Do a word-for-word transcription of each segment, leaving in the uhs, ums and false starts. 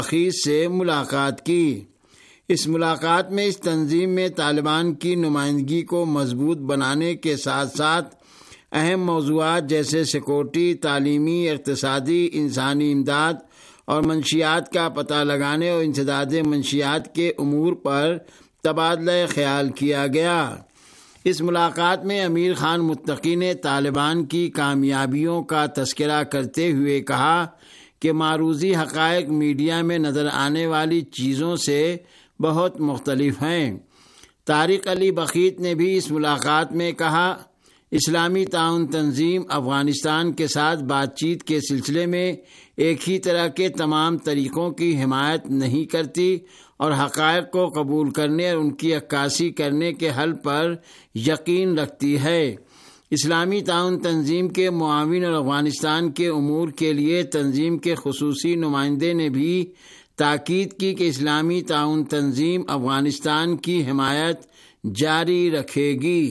بخیت سے ملاقات کی۔ اس ملاقات میں اس تنظیم میں طالبان کی نمائندگی کو مضبوط بنانے کے ساتھ ساتھ اہم موضوعات جیسے سیکورٹی، تعلیمی، اقتصادی، انسانی امداد اور منشیات کا پتہ لگانے اور انسداد منشیات کے امور پر تبادلہ خیال کیا گیا۔ اس ملاقات میں امیر خان متقی نے طالبان کی کامیابیوں کا تذکرہ کرتے ہوئے کہا کہ معروضی حقائق میڈیا میں نظر آنے والی چیزوں سے بہت مختلف ہیں۔ طارق علی بخیت نے بھی اس ملاقات میں کہا، اسلامی تعاون تنظیم افغانستان کے ساتھ بات چیت کے سلسلے میں ایک ہی طرح کے تمام طریقوں کی حمایت نہیں کرتی اور حقائق کو قبول کرنے اور ان کی عکاسی کرنے کے حل پر یقین رکھتی ہے۔ اسلامی تعاون تنظیم کے معاون اور افغانستان کے امور کے لیے تنظیم کے خصوصی نمائندے نے بھی تاکید کی کہ اسلامی تعاون تنظیم افغانستان کی حمایت جاری رکھے گی۔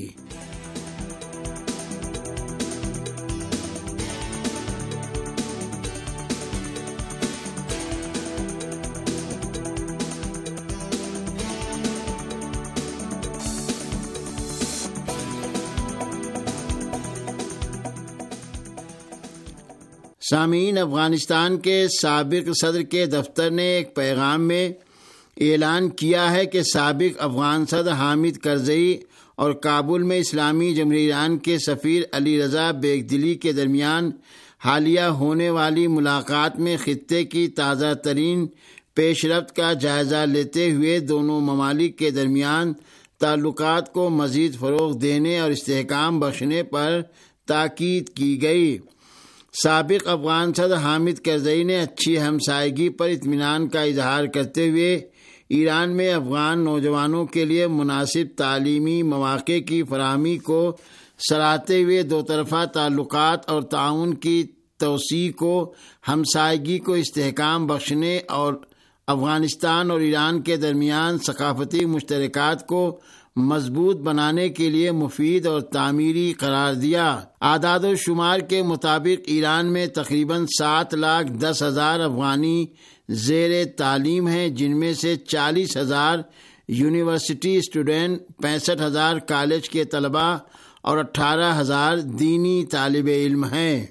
سامعین، افغانستان کے سابق صدر کے دفتر نے ایک پیغام میں اعلان کیا ہے کہ سابق افغان صدر حامد کرزئی اور کابل میں اسلامی جمہوریہ ایران کے سفیر علی رضا بیگدلی کے درمیان حالیہ ہونے والی ملاقات میں خطے کی تازہ ترین پیش رفت کا جائزہ لیتے ہوئے دونوں ممالک کے درمیان تعلقات کو مزید فروغ دینے اور استحکام بخشنے پر تاکید کی گئی۔ سابق افغان صدر حامد کرزئی نے اچھی ہمسائیگی پر اطمینان کا اظہار کرتے ہوئے ایران میں افغان نوجوانوں کے لیے مناسب تعلیمی مواقع کی فراہمی کو سراہتے ہوئے دو طرفہ تعلقات اور تعاون کی توسیع کو ہمسائیگی کو استحکام بخشنے اور افغانستان اور ایران کے درمیان ثقافتی مشترکات کو مضبوط بنانے کے لیے مفید اور تعمیری قرار دیا۔ اعداد و شمار کے مطابق ایران میں تقریباً سات لاکھ دس ہزار افغانی زیر تعلیم ہیں، جن میں سے چالیس ہزار یونیورسٹی اسٹوڈنٹ، پینسٹھ ہزار کالج کے طلباء اور اٹھارہ ہزار دینی طالب علم ہیں۔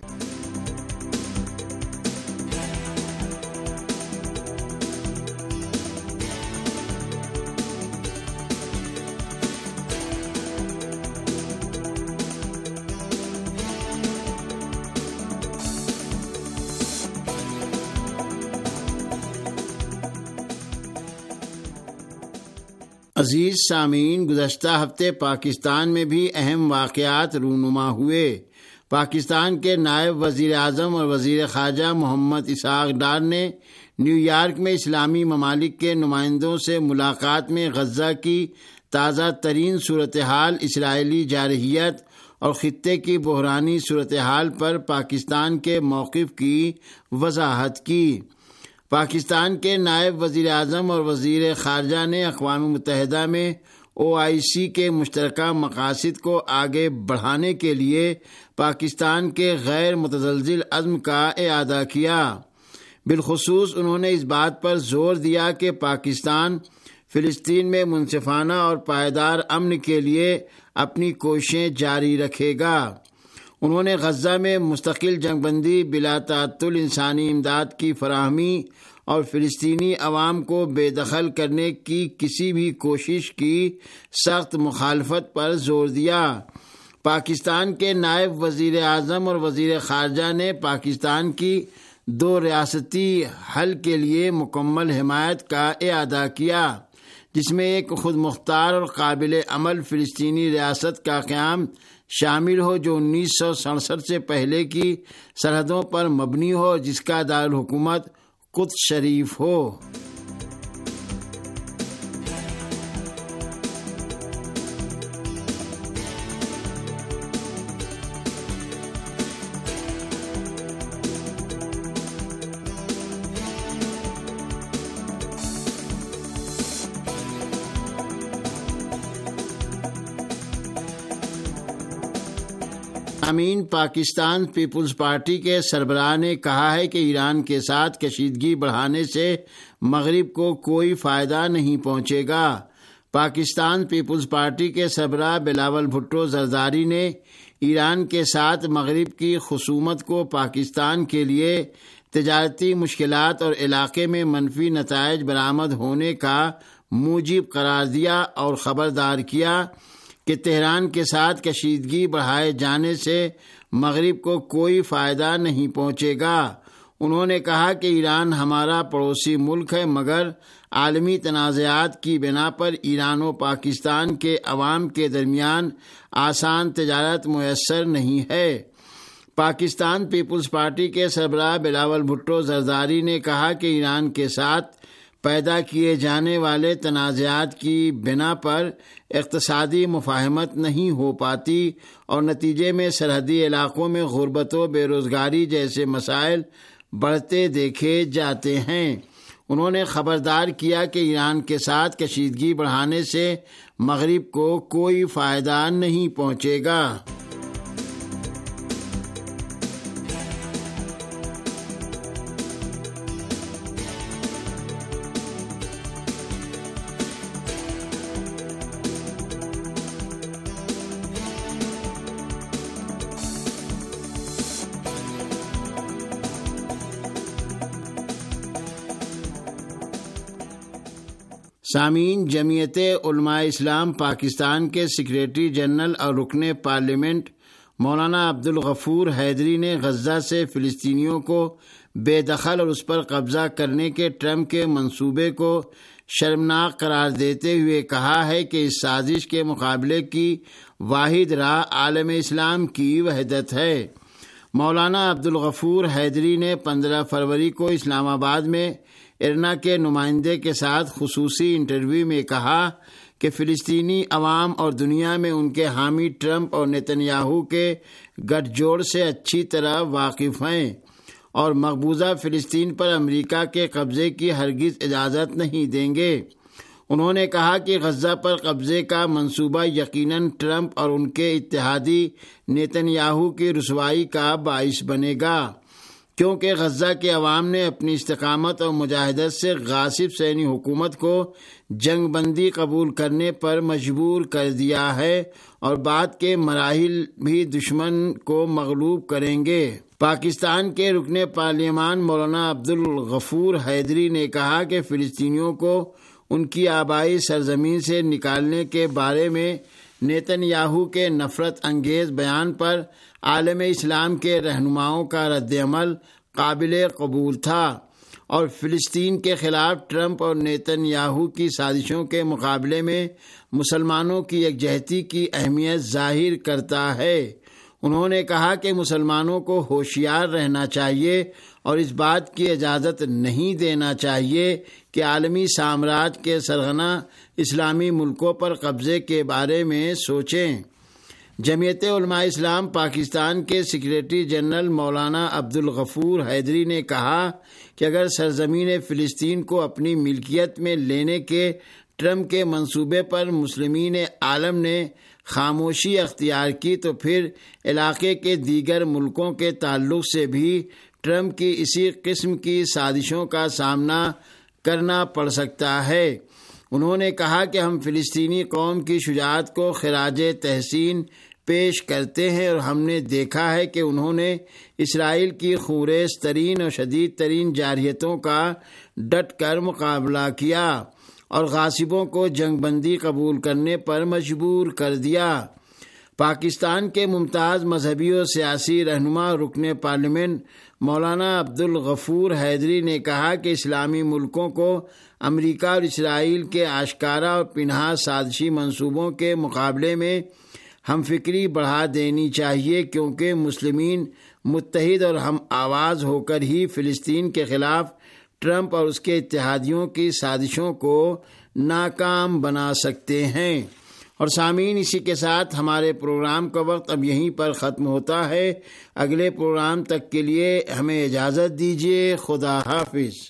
عزیز سامعین، گزشتہ ہفتے پاکستان میں بھی اہم واقعات رونما ہوئے۔ پاکستان کے نائب وزیر اعظم اور وزیر خارجہ محمد اسحاق ڈار نے نیو یارک میں اسلامی ممالک کے نمائندوں سے ملاقات میں غزہ کی تازہ ترین صورتحال، اسرائیلی جارحیت اور خطے کی بحرانی صورتحال پر پاکستان کے موقف کی وضاحت کی۔ پاکستان کے نائب وزیر اعظم اور وزیر خارجہ نے اقوام متحدہ میں او آئی سی کے مشترکہ مقاصد کو آگے بڑھانے کے لیے پاکستان کے غیر متزلزل عزم کا اعادہ کیا۔ بالخصوص انہوں نے اس بات پر زور دیا کہ پاکستان فلسطین میں منصفانہ اور پائیدار امن کے لیے اپنی کوششیں جاری رکھے گا۔ انہوں نے غزہ میں مستقل جنگ بندی، بلا تعطل انسانی امداد کی فراہمی اور فلسطینی عوام کو بے دخل کرنے کی کسی بھی کوشش کی سخت مخالفت پر زور دیا۔ پاکستان کے نائب وزیر اعظم اور وزیر خارجہ نے پاکستان کی دو ریاستی حل کے لیے مکمل حمایت کا اعادہ کیا، جس میں ایک خود مختار اور قابل عمل فلسطینی ریاست کا قیام شامل ہو جو انیس سو سڑسٹھ سے پہلے کی سرحدوں پر مبنی ہو، جس کا دارالحکومت قدس شریف ہو۔ سامعین، پاکستان پیپلز پارٹی کے سربراہ نے کہا ہے کہ ایران کے ساتھ کشیدگی بڑھانے سے مغرب کو کوئی فائدہ نہیں پہنچے گا۔ پاکستان پیپلز پارٹی کے سربراہ بلاول بھٹو زرداری نے ایران کے ساتھ مغرب کی خصومت کو پاکستان کے لیے تجارتی مشکلات اور علاقے میں منفی نتائج برآمد ہونے کا موجب قرار دیا اور خبردار کیا کہ تہران کے ساتھ کشیدگی بڑھائے جانے سے مغرب کو کوئی فائدہ نہیں پہنچے گا۔ انہوں نے کہا کہ ایران ہمارا پڑوسی ملک ہے، مگر عالمی تنازعات کی بنا پر ایران و پاکستان کے عوام کے درمیان آسان تجارت میسر نہیں ہے۔ پاکستان پیپلز پارٹی کے سربراہ بلاول بھٹو زرداری نے کہا کہ ایران کے ساتھ پیدا کیے جانے والے تنازعات کی بنا پر اقتصادی مفاہمت نہیں ہو پاتی اور نتیجے میں سرحدی علاقوں میں غربت و بے روزگاری جیسے مسائل بڑھتے دیکھے جاتے ہیں۔ انہوں نے خبردار کیا کہ ایران کے ساتھ کشیدگی بڑھانے سے مغرب کو کوئی فائدہ نہیں پہنچے گا۔ سامعین، جمعیت علماء اسلام پاکستان کے سیکریٹری جنرل اور رکن پارلیمنٹ مولانا عبدالغفور حیدری نے غزہ سے فلسطینیوں کو بے دخل اور اس پر قبضہ کرنے کے ٹرمپ کے منصوبے کو شرمناک قرار دیتے ہوئے کہا ہے کہ اس سازش کے مقابلے کی واحد راہ عالم اسلام کی وحدت ہے۔ مولانا عبدالغفور حیدری نے پندرہ فروری کو اسلام آباد میں ارنا کے نمائندے کے ساتھ خصوصی انٹرویو میں کہا کہ فلسطینی عوام اور دنیا میں ان کے حامی ٹرمپ اور نیتن یاہو کے گٹھ جوڑ سے اچھی طرح واقف ہیں اور مقبوضہ فلسطین پر امریکہ کے قبضے کی ہرگز اجازت نہیں دیں گے۔ انہوں نے کہا کہ غزہ پر قبضے کا منصوبہ یقیناً ٹرمپ اور ان کے اتحادی نیتن یاہو کی رسوائی کا باعث بنے گا، کیونکہ غزہ کے عوام نے اپنی استقامت اور مجاہدت سے غاصب صہیونی حکومت کو جنگ بندی قبول کرنے پر مجبور کر دیا ہے اور بعد کے مراحل بھی دشمن کو مغلوب کریں گے۔ پاکستان کے رکن پارلیمان مولانا عبدالغفور حیدری نے کہا کہ فلسطینیوں کو ان کی آبائی سرزمین سے نکالنے کے بارے میں نیتن یاہو کے نفرت انگیز بیان پر عالم اسلام کے رہنماؤں کا رد عمل قابل قبول تھا اور فلسطین کے خلاف ٹرمپ اور نیتن یاہو کی سازشوں کے مقابلے میں مسلمانوں کی یکجہتی کی اہمیت ظاہر کرتا ہے۔ انہوں نے کہا کہ مسلمانوں کو ہوشیار رہنا چاہیے اور اس بات کی اجازت نہیں دینا چاہیے کہ عالمی سامراج کے سرغنہ اسلامی ملکوں پر قبضے کے بارے میں سوچیں۔ جمعیت علماء اسلام پاکستان کے سیکریٹری جنرل مولانا عبدالغفور حیدری نے کہا کہ اگر سرزمین فلسطین کو اپنی ملکیت میں لینے کے ٹرمپ کے منصوبے پر مسلمین عالم نے خاموشی اختیار کی تو پھر علاقے کے دیگر ملکوں کے تعلق سے بھی ٹرمپ کی اسی قسم کی سازشوں کا سامنا کرنا پڑ سکتا ہے۔ انہوں نے کہا کہ ہم فلسطینی قوم کی شجاعت کو خراج تحسین پیش کرتے ہیں اور ہم نے دیکھا ہے کہ انہوں نے اسرائیل کی خوریز ترین اور شدید ترین جارحیتوں کا ڈٹ کر مقابلہ کیا اور غاصبوں کو جنگ بندی قبول کرنے پر مجبور کر دیا۔ پاکستان کے ممتاز مذہبی و سیاسی رہنما رکن پارلیمنٹ مولانا عبدالغفور حیدری نے کہا کہ اسلامی ملکوں کو امریکہ اور اسرائیل کے آشکارا اور پنہا سازشی منصوبوں کے مقابلے میں ہم فکری بڑھا دینی چاہیے، کیونکہ مسلمین متحد اور ہم آواز ہو کر ہی فلسطین کے خلاف ٹرمپ اور اس کے اتحادیوں کی سازشوں کو ناکام بنا سکتے ہیں۔ اور سامعین، اسی کے ساتھ ہمارے پروگرام کا وقت اب یہیں پر ختم ہوتا ہے۔ اگلے پروگرام تک کے لیے ہمیں اجازت دیجیے۔ خدا حافظ۔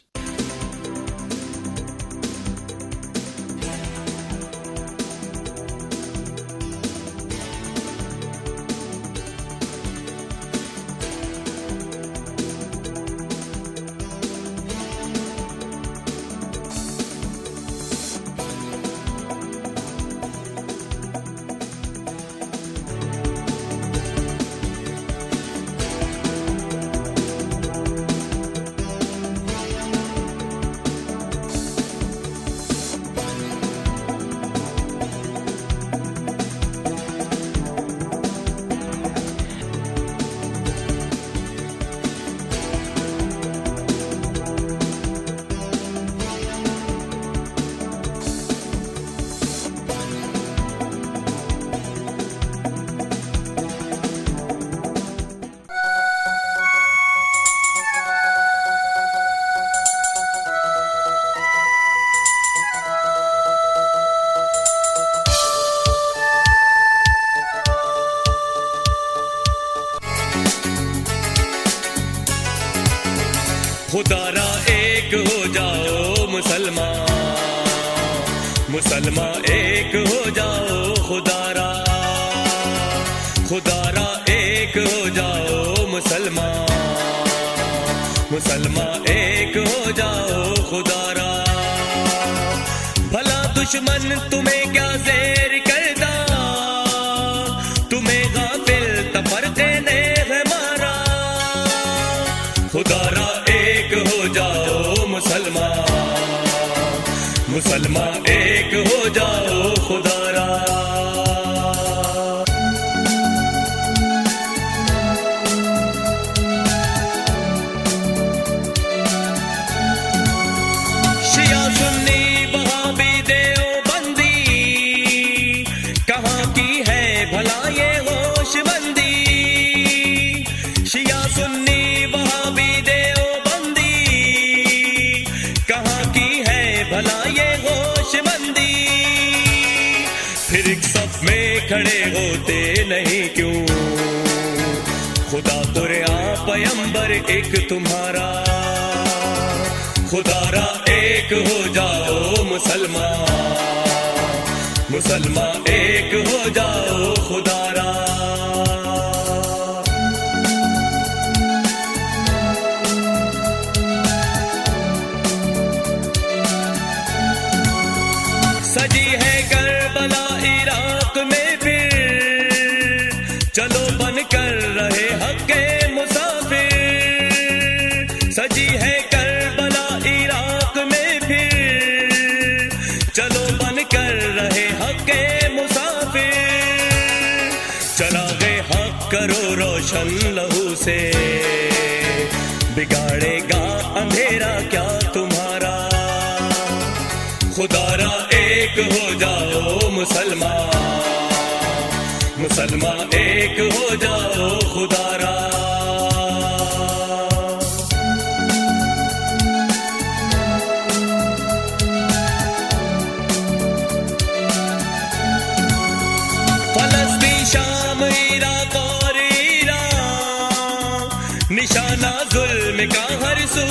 مسلمان مسلمان ایک ہو جاؤ خدا را خدا را ایک ہو جاؤ مسلمان مسلمان ایک ہو جاؤ خدا را بھلا دشمن تمہیں کیا زیر کردا تمہیں غافل تفرقے نے ہے مارا خدا را ایک ہو جاؤ مسلمان مسلمان ایک ہو جاؤ خدا را شیعہ سنی وہابی دیوبندی کہاں کی ہے بھلا یہ ہوش مندی شیعہ سنی وہابی دیوبندی کہاں کی ہے بھلا یہ ہوش مندی پھر ایک صف میں کھڑے ہوتے نہیں کیوں خدا قرآن پیمبر ایک تمہارا خدا را ایک ہو جاؤ مسلمان مسلمان ایک ہو جاؤ خدا را سجی ہے کربلا عراق میں پھر چلو بن کر رہے حق کے مسافر سجی ہے کربلا عراق میں پھر چلو بن کر رہے حق کے مسافر چراغ حق کرو روشن لہو سے بگاڑے گا اندھیرا کیا تمہارا خدا را ایک ہو جاؤ مسلمان مسلمان ایک ہو جاؤ خدا را فلسطین شام عراق اور ایران نشانہ ظلم کا ہر سو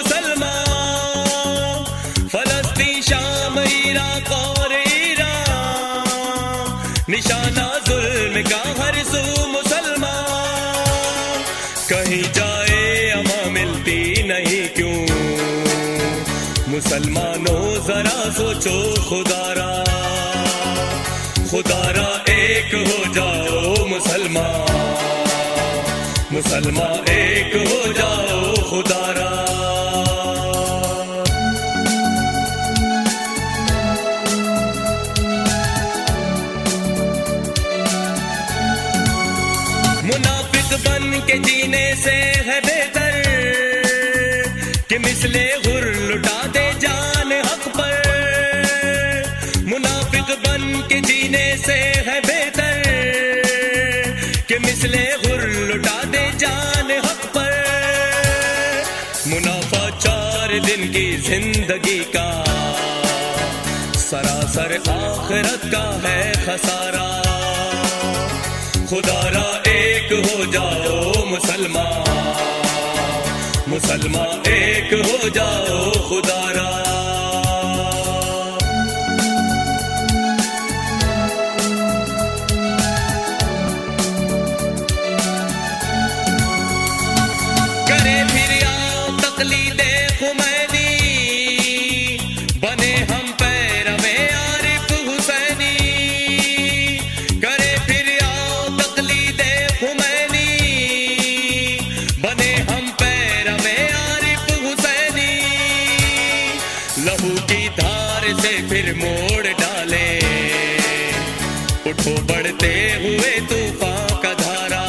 مسلمان فلسطین شام عراق اور ایران نشانہ ظلم کا ہر سو مسلمان کہیں جائے اما ملتی نہیں کیوں مسلمانوں ذرا سوچو خدا را خدا را ایک ہو جاؤ مسلمان مسلمان ایک ہو جاؤ خدا را منافق بن کے جینے سے ہے بہتر کہ مثل غر لٹا دے جان حق پر منافق بن کے جینے سے ہے بہتر کہ مثل غر لٹا دے جان حق پر منافع چار دن کی زندگی کا سراسر آخرت کا ہے خسارہ خدا را ایک ہو جاؤ مسلمان مسلمان ایک ہو جاؤ خدا را کرے پھر آؤ تقلید خمینی بنے ہم پیرو عارف حسینی کرے پھر آؤ تقلید خمینی بنے ہم پیرو عارف حسینی لہو کی دھار سے پھر موڑ ڈالے اٹھو بڑھتے ہوئے طوفان کا دھارا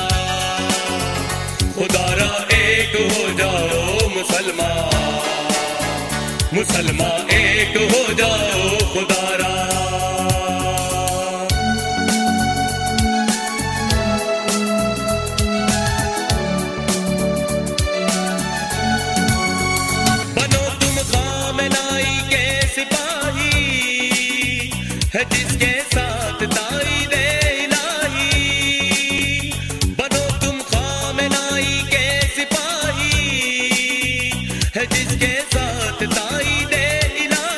خدا را ایک ہو جاؤ مسلمان مسلمان ایک ہو جاؤ خدا را بنو تم خامنائی کے سپاہی ہے جس کے ساتھ تائید الہی بنو تم خامنائی کے سپاہی ہے جس کے ساتھ تائید الہی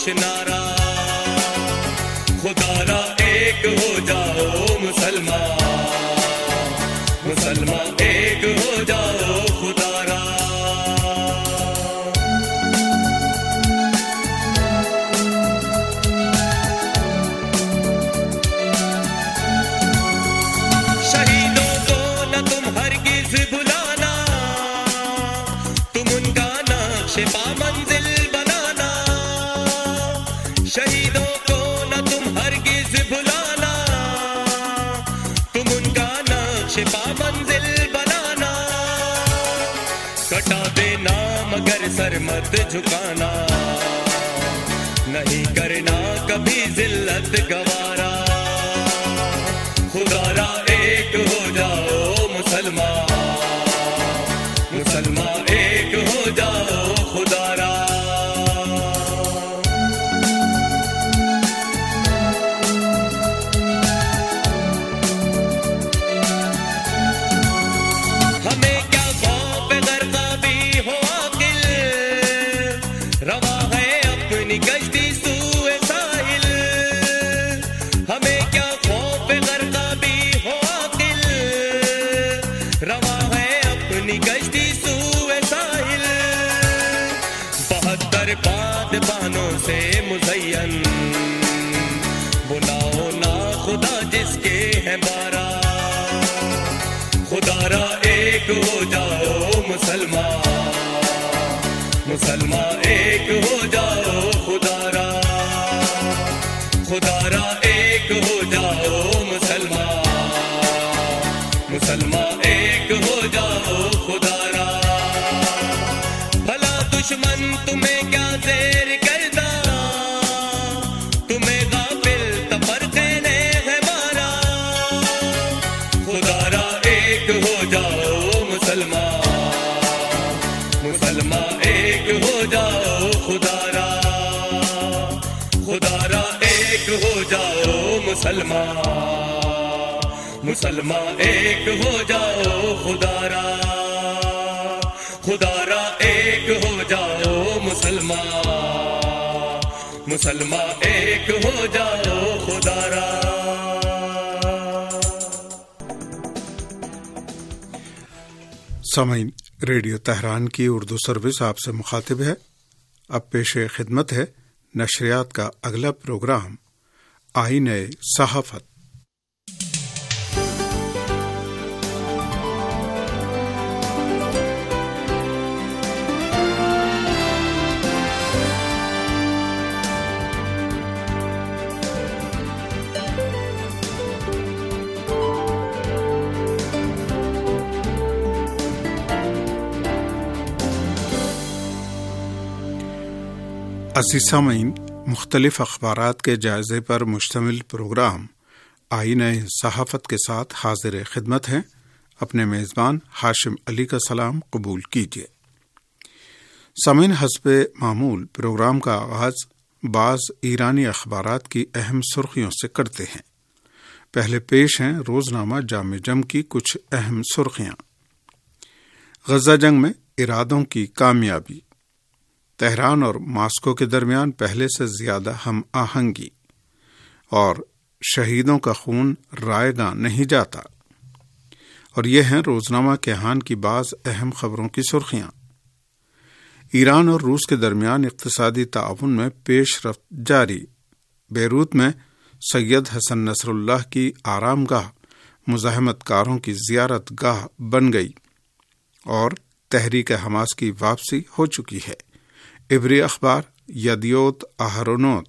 روشنارا خدا را ایک ہو جاؤ مسلمان مسلمان ایک ہو جاؤ خدا را شہیدوں کو نہ تم ہرگز بھلانا تم ان کا نقش پا منزل بنانا شہیدوں کو نہ تم ہرگز بھلانا تم ان کا نقش پا منزل بنانا کٹا دینا مگر سر مت جھکانا نہیں کرنا کبھی ذلت گوارا خدا را ایک ہو جاؤ مسلمان مسلمان ایک ہو جاؤ خدا را ہمیں کیا خوف غرقہ بھی ہو عاقل روا ہے اپنی کشتی سوئے ساحل ہمیں کیا خوف غرقہ بھی ہو عاقل روا ہے اپنی کشتی سوئے ساحل بہتر باد بانوں سے مزین بلاؤ نا خدا جس کے ہیں بارہ خدا را ایک ہو جاؤ مسلمان مسلمان ایک ہو جاؤ خدا را خدا را ایک ہو جاؤ مسلمان مسلمان ایک ہو جاؤ خدا را بھلا دشمن تمہیں کیا زیر کرتا تمہیں غافل تفرقے ہے مارا خدا را ایک ہو جاؤ مسلمان مسلمان ایک ہو جاؤ خدا را خدا را ایک ہو جاؤ مسلمان مسلمان ایک ہو جاؤ خدا را خدا را ایک ہو جاؤ مسلمان مسلمان ایک ہو جاؤ خدا را سامعین، ریڈیو تہران کی اردو سروس آپ سے مخاطب ہے۔ اب پیش خدمت ہے نشریات کا اگلا پروگرام آئین صحافت۔ عزیز سامعین، مختلف اخبارات کے جائزے پر مشتمل پروگرام آئین صحافت کے ساتھ حاضر خدمت ہیں۔ اپنے میزبان ہاشم علی کا سلام قبول کیجیے۔ سامعین، حسب معمول پروگرام کا آغاز بعض ایرانی اخبارات کی اہم سرخیوں سے کرتے ہیں۔ پہلے پیش ہیں روزنامہ جامع جم کی کچھ اہم سرخیاں۔ غزہ جنگ میں ارادوں کی کامیابی، تہران اور ماسکو کے درمیان پہلے سے زیادہ ہم آہنگی، اور شہیدوں کا خون رائے گاں نہیں جاتا۔ اور یہ ہیں روزنامہ کیہان کی بعض اہم خبروں کی سرخیاں۔ ایران اور روس کے درمیان اقتصادی تعاون میں پیش رفت جاری۔ بیروت میں سید حسن نصر اللہ کی آرام گاہ مزاحمت کاروں کی زیارت گاہ بن گئی، اور تحریک حماس کی واپسی ہو چکی ہے۔ عبری اخبار یدیوت اہرونوت۔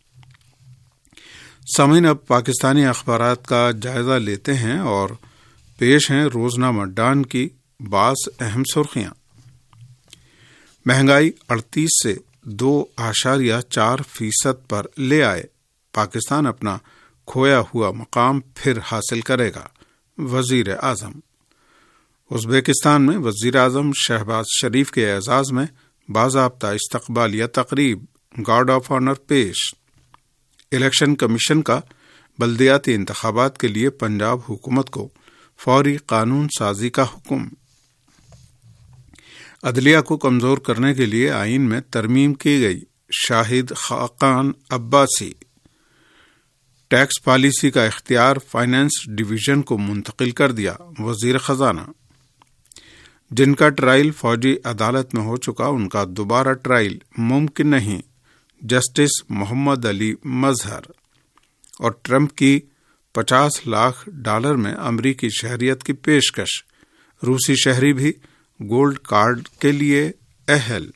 سامعین، اب پاکستانی اخبارات کا جائزہ لیتے ہیں اور پیش ہیں روزنامہ ڈان کی بعض اہم سرخیاں۔ مہنگائی اڑتیس سے دو اشاریہ چار فیصد پر لے آئے، پاکستان اپنا کھویا ہوا مقام پھر حاصل کرے گا، وزیر اعظم۔ ازبکستان میں وزیر اعظم شہباز شریف کے اعزاز میں باضابطہ استقبالیہ تقریب، گارڈ آف آنر پیش۔ الیکشن کمیشن کا بلدیاتی انتخابات کے لیے پنجاب حکومت کو فوری قانون سازی کا حکم۔ عدلیہ کو کمزور کرنے کے لیے آئین میں ترمیم کی گئی، شاہد خاقان عباسی۔ ٹیکس پالیسی کا اختیار فائنانس ڈویژن کو منتقل کر دیا، وزیر خزانہ۔ جن کا ٹرائل فوجی عدالت میں ہو چکا ان کا دوبارہ ٹرائل ممکن نہیں، جسٹس محمد علی مظہر۔ اور ٹرمپ کی پچاس لاکھ ڈالر میں امریکی شہریت کی پیشکش، روسی شہری بھی گولڈ کارڈ کے لیے اہل۔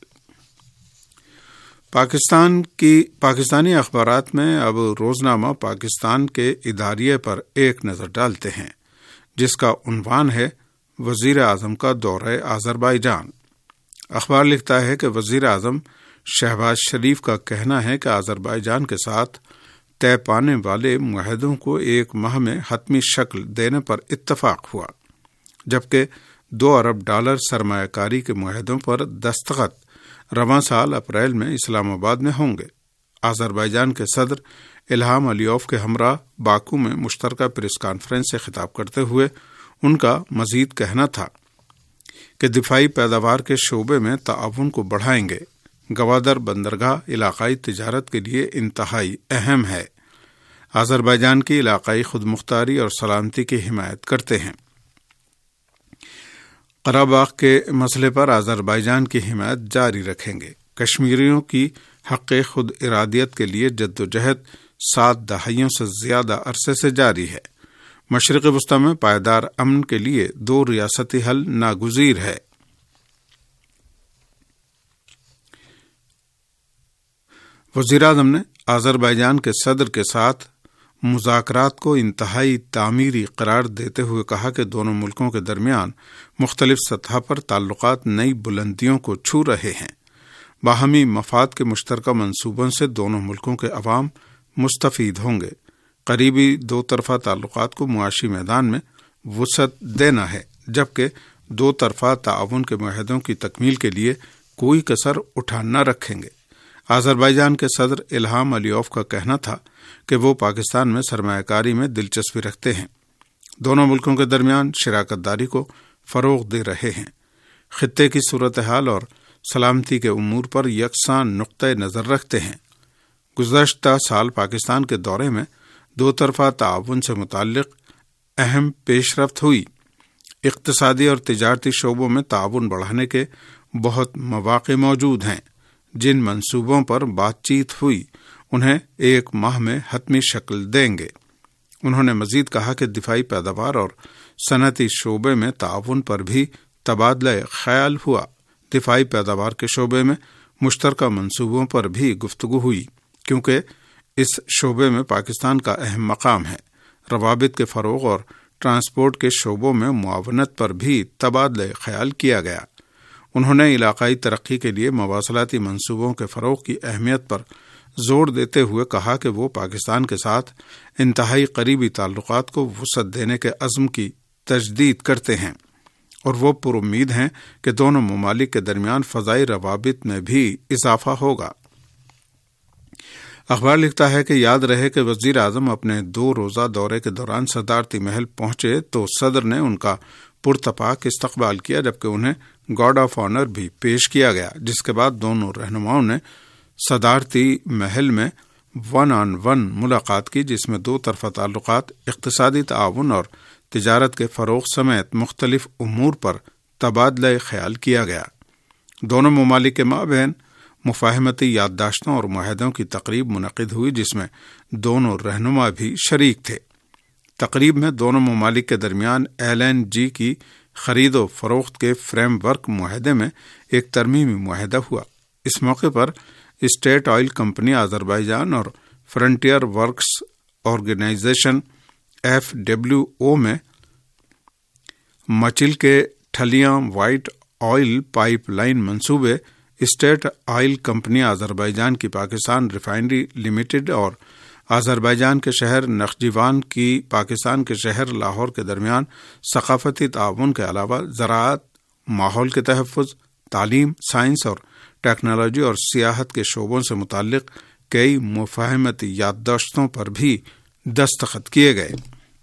پاکستان کی پاکستانی اخبارات میں اب روزنامہ پاکستان کے اداریے پر ایک نظر ڈالتے ہیں، جس کا عنوان ہے وزیر اعظم کا دورہ آذربائیجان۔ اخبار لکھتا ہے کہ وزیر اعظم شہباز شریف کا کہنا ہے کہ آذربائیجان کے ساتھ طے پانے والے معاہدوں کو ایک ماہ میں حتمی شکل دینے پر اتفاق ہوا، جبکہ دو ارب ڈالر سرمایہ کاری کے معاہدوں پر دستخط رواں سال اپریل میں اسلام آباد میں ہوں گے۔ آذربائیجان کے صدر الہام علیوف کے ہمراہ باکو میں مشترکہ پریس کانفرنس سے خطاب کرتے ہوئے ان کا مزید کہنا تھا کہ دفاعی پیداوار کے شعبے میں تعاون کو بڑھائیں گے۔ گوادر بندرگاہ علاقائی تجارت کے لیے انتہائی اہم ہے۔ آذربائیجان کی علاقائی خود مختاری اور سلامتی کی حمایت کرتے ہیں۔ قرہ باغ کے مسئلے پر آذربائیجان کی حمایت جاری رکھیں گے۔ کشمیریوں کی حق خود ارادیت کے لیے جدوجہد سات دہائیوں سے زیادہ عرصے سے جاری ہے۔ مشرق وسطی میں پائیدار امن کے لیے دو ریاستی حل ناگزیر ہے۔ وزیر اعظم نے آذربائیجان کے صدر کے ساتھ مذاکرات کو انتہائی تعمیری قرار دیتے ہوئے کہا کہ دونوں ملکوں کے درمیان مختلف سطح پر تعلقات نئی بلندیوں کو چھو رہے ہیں۔ باہمی مفاد کے مشترکہ منصوبوں سے دونوں ملکوں کے عوام مستفید ہوں گے۔ قریبی دو طرفہ تعلقات کو معاشی میدان میں وسعت دینا ہے، جبکہ دو طرفہ تعاون کے معاہدوں کی تکمیل کے لیے کوئی کسر اٹھا نہ رکھیں گے۔ آذربائیجان کے صدر الہام علیوف کا کہنا تھا کہ وہ پاکستان میں سرمایہ کاری میں دلچسپی رکھتے ہیں، دونوں ملکوں کے درمیان شراکت داری کو فروغ دے رہے ہیں، خطے کی صورتحال اور سلامتی کے امور پر یکساں نقطہ نظر رکھتے ہیں۔ گزشتہ سال پاکستان کے دورے میں دو طرفہ تعاون سے متعلق اہم پیش رفت ہوئی۔ اقتصادی اور تجارتی شعبوں میں تعاون بڑھانے کے بہت مواقع موجود ہیں۔ جن منصوبوں پر بات چیت ہوئی انہیں ایک ماہ میں حتمی شکل دیں گے۔ انہوں نے مزید کہا کہ دفاعی پیداوار اور صنعتی شعبے میں تعاون پر بھی تبادلہ خیال ہوا۔ دفاعی پیداوار کے شعبے میں مشترکہ منصوبوں پر بھی گفتگو ہوئی، کیونکہ اس شعبے میں پاکستان کا اہم مقام ہے۔ روابط کے فروغ اور ٹرانسپورٹ کے شعبوں میں معاونت پر بھی تبادلہ خیال کیا گیا۔ انہوں نے علاقائی ترقی کے لیے مواصلاتی منصوبوں کے فروغ کی اہمیت پر زور دیتے ہوئے کہا کہ وہ پاکستان کے ساتھ انتہائی قریبی تعلقات کو وسعت دینے کے عزم کی تجدید کرتے ہیں، اور وہ پر امید ہیں کہ دونوں ممالک کے درمیان فضائی روابط میں بھی اضافہ ہوگا۔ اخبار لکھتا ہے کہ یاد رہے کہ وزیر اعظم اپنے دو روزہ دورے کے دوران صدارتی محل پہنچے تو صدر نے ان کا پرتپاک استقبال کیا، جبکہ انہیں گارڈ آف آنر بھی پیش کیا گیا، جس کے بعد دونوں رہنماؤں نے صدارتی محل میں ون آن ون ملاقات کی، جس میں دو طرفہ تعلقات، اقتصادی تعاون اور تجارت کے فروغ سمیت مختلف امور پر تبادلہ خیال کیا گیا۔ دونوں ممالک کے مابین مفاہمتی یادداشتوں اور معاہدوں کی تقریب منعقد ہوئی، جس میں دونوں رہنما بھی شریک تھے۔ تقریب میں دونوں ممالک کے درمیان ایل این جی کی خرید و فروخت کے فریم ورک معاہدے میں ایک ترمیمی معاہدہ ہوا۔ اس موقع پر اسٹیٹ آئل کمپنی آذربائیجان اور frontier works organisation F W O میں مچل کے ٹھلیاں وائٹ آئل پائپ لائن منصوبے، اسٹیٹ آئل کمپنی آذربائیجان کی پاکستان ریفائنری لمیٹڈ اور آذربائیجان کے شہر نخجیوان کی پاکستان کے شہر لاہور کے درمیان ثقافتی تعاون کے علاوہ زراعت، ماحول کے تحفظ، تعلیم، سائنس اور ٹیکنالوجی اور سیاحت کے شعبوں سے متعلق کئی مفاہمتی یادداشتوں پر بھی دستخط کیے گئے۔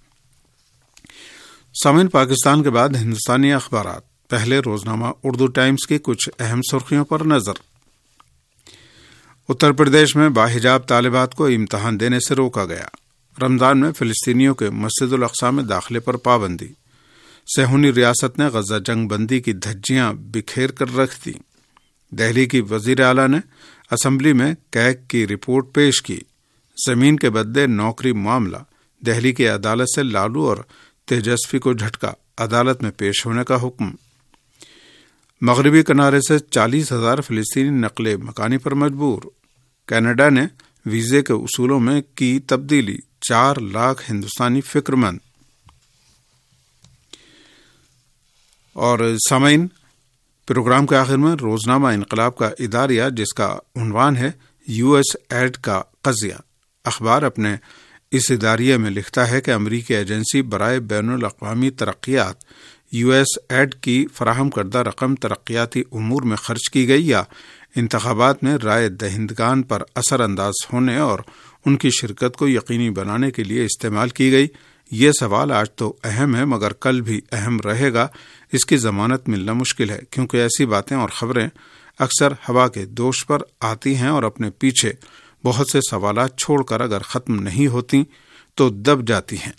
سامعین، پاکستان کے بعد ہندوستانی اخبارات۔ پہلے روزنامہ اردو ٹائمز کی کچھ اہم سرخیوں پر نظر۔ اتر پردیش میں باحجاب طالبات کو امتحان دینے سے روکا گیا۔ رمضان میں فلسطینیوں کے مسجد الاقصی میں داخلے پر پابندی۔ صہیونی ریاست نے غزہ جنگ بندی کی دھجیاں بکھیر کر رکھ دی۔ دہلی کی وزیر اعلیٰ نے اسمبلی میں کیگ کی رپورٹ پیش کی۔ زمین کے بدلے نوکری معاملہ، دہلی کی عدالت سے لالو اور تیجسوی کو جھٹکا، عدالت میں پیش ہونے کا حکم۔ مغربی کنارے سے چالیس ہزار فلسطینی نقل مکانی پر مجبور۔ کینیڈا نے ویزے کے اصولوں میں کی تبدیلی، چار لاکھ ہندوستانی فکر مند۔ اور سامعین، پروگرام کے آخر میں روزنامہ انقلاب کا اداریہ، جس کا عنوان ہے یو ایس ایڈ کا قضیہ۔ اخبار اپنے اس اداریے میں لکھتا ہے کہ امریکی ایجنسی برائے بین الاقوامی ترقیات یو ایس ایڈ کی فراہم کردہ رقم ترقیاتی امور میں خرچ کی گئی یا انتخابات میں رائے دہندگان پر اثر انداز ہونے اور ان کی شرکت کو یقینی بنانے کے لیے استعمال کی گئی۔ یہ سوال آج تو اہم ہے مگر کل بھی اہم رہے گا۔ اس کی ضمانت ملنا مشکل ہے، کیونکہ ایسی باتیں اور خبریں اکثر ہوا کے دوش پر آتی ہیں اور اپنے پیچھے بہت سے سوالات چھوڑ کر اگر ختم نہیں ہوتی تو دب جاتی ہیں۔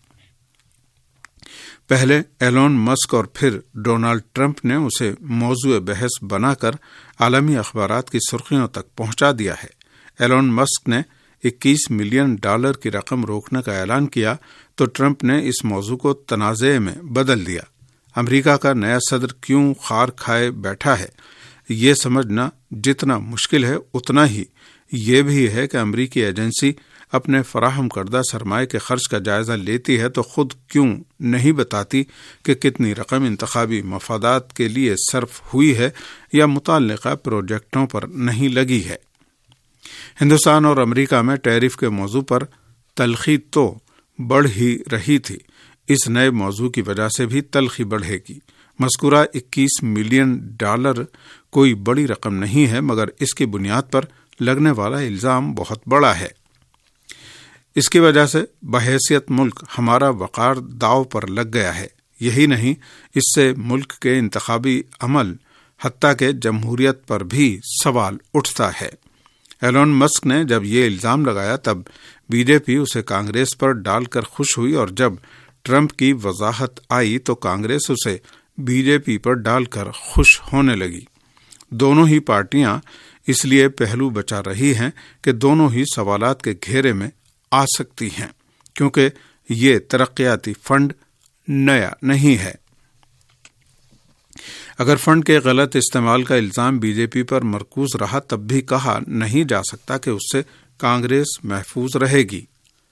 پہلے ایلون مسک اور پھر ڈونالڈ ٹرمپ نے اسے موضوع بحث بنا کر عالمی اخبارات کی سرخیوں تک پہنچا دیا ہے۔ ایلون مسک نے اکیس ملین ڈالر کی رقم روکنے کا اعلان کیا تو ٹرمپ نے اس موضوع کو تنازع میں بدل دیا۔ امریکہ کا نیا صدر کیوں خار کھائے بیٹھا ہے، یہ سمجھنا جتنا مشکل ہے اتنا ہی یہ بھی ہے کہ امریکی ایجنسی اپنے فراہم کردہ سرمایہ کے خرچ کا جائزہ لیتی ہے تو خود کیوں نہیں بتاتی کہ کتنی رقم انتخابی مفادات کے لیے صرف ہوئی ہے یا متعلقہ پروجیکٹوں پر نہیں لگی ہے۔ ہندوستان اور امریکہ میں ٹیرف کے موضوع پر تلخی تو بڑھ ہی رہی تھی، اس نئے موضوع کی وجہ سے بھی تلخی بڑھے گی۔ مذکورہ اکیس ملین ڈالر کوئی بڑی رقم نہیں ہے مگر اس کی بنیاد پر لگنے والا الزام بہت بڑا ہے۔ اس کی وجہ سے بحیثیت ملک ہمارا وقار داؤ پر لگ گیا ہے۔ یہی نہیں، اس سے ملک کے انتخابی عمل حتیٰ کہ جمہوریت پر بھی سوال اٹھتا ہے۔ ایلون مسک نے جب یہ الزام لگایا تب بی جے پی اسے کانگریس پر ڈال کر خوش ہوئی اور جب ٹرمپ کی وضاحت آئی تو کانگریس اسے بی جے پی پر ڈال کر خوش ہونے لگی۔ دونوں ہی پارٹیاں اس لیے پہلو بچا رہی ہیں کہ دونوں ہی سوالات کے گھیرے میں آ سکتی ہیں، کیونکہ یہ ترقیاتی فنڈ نیا نہیں ہے۔ اگر فنڈ کے غلط استعمال کا الزام بی جے پی پر مرکوز رہا تب بھی کہا نہیں جا سکتا کہ اس سے کانگریس محفوظ رہے گی۔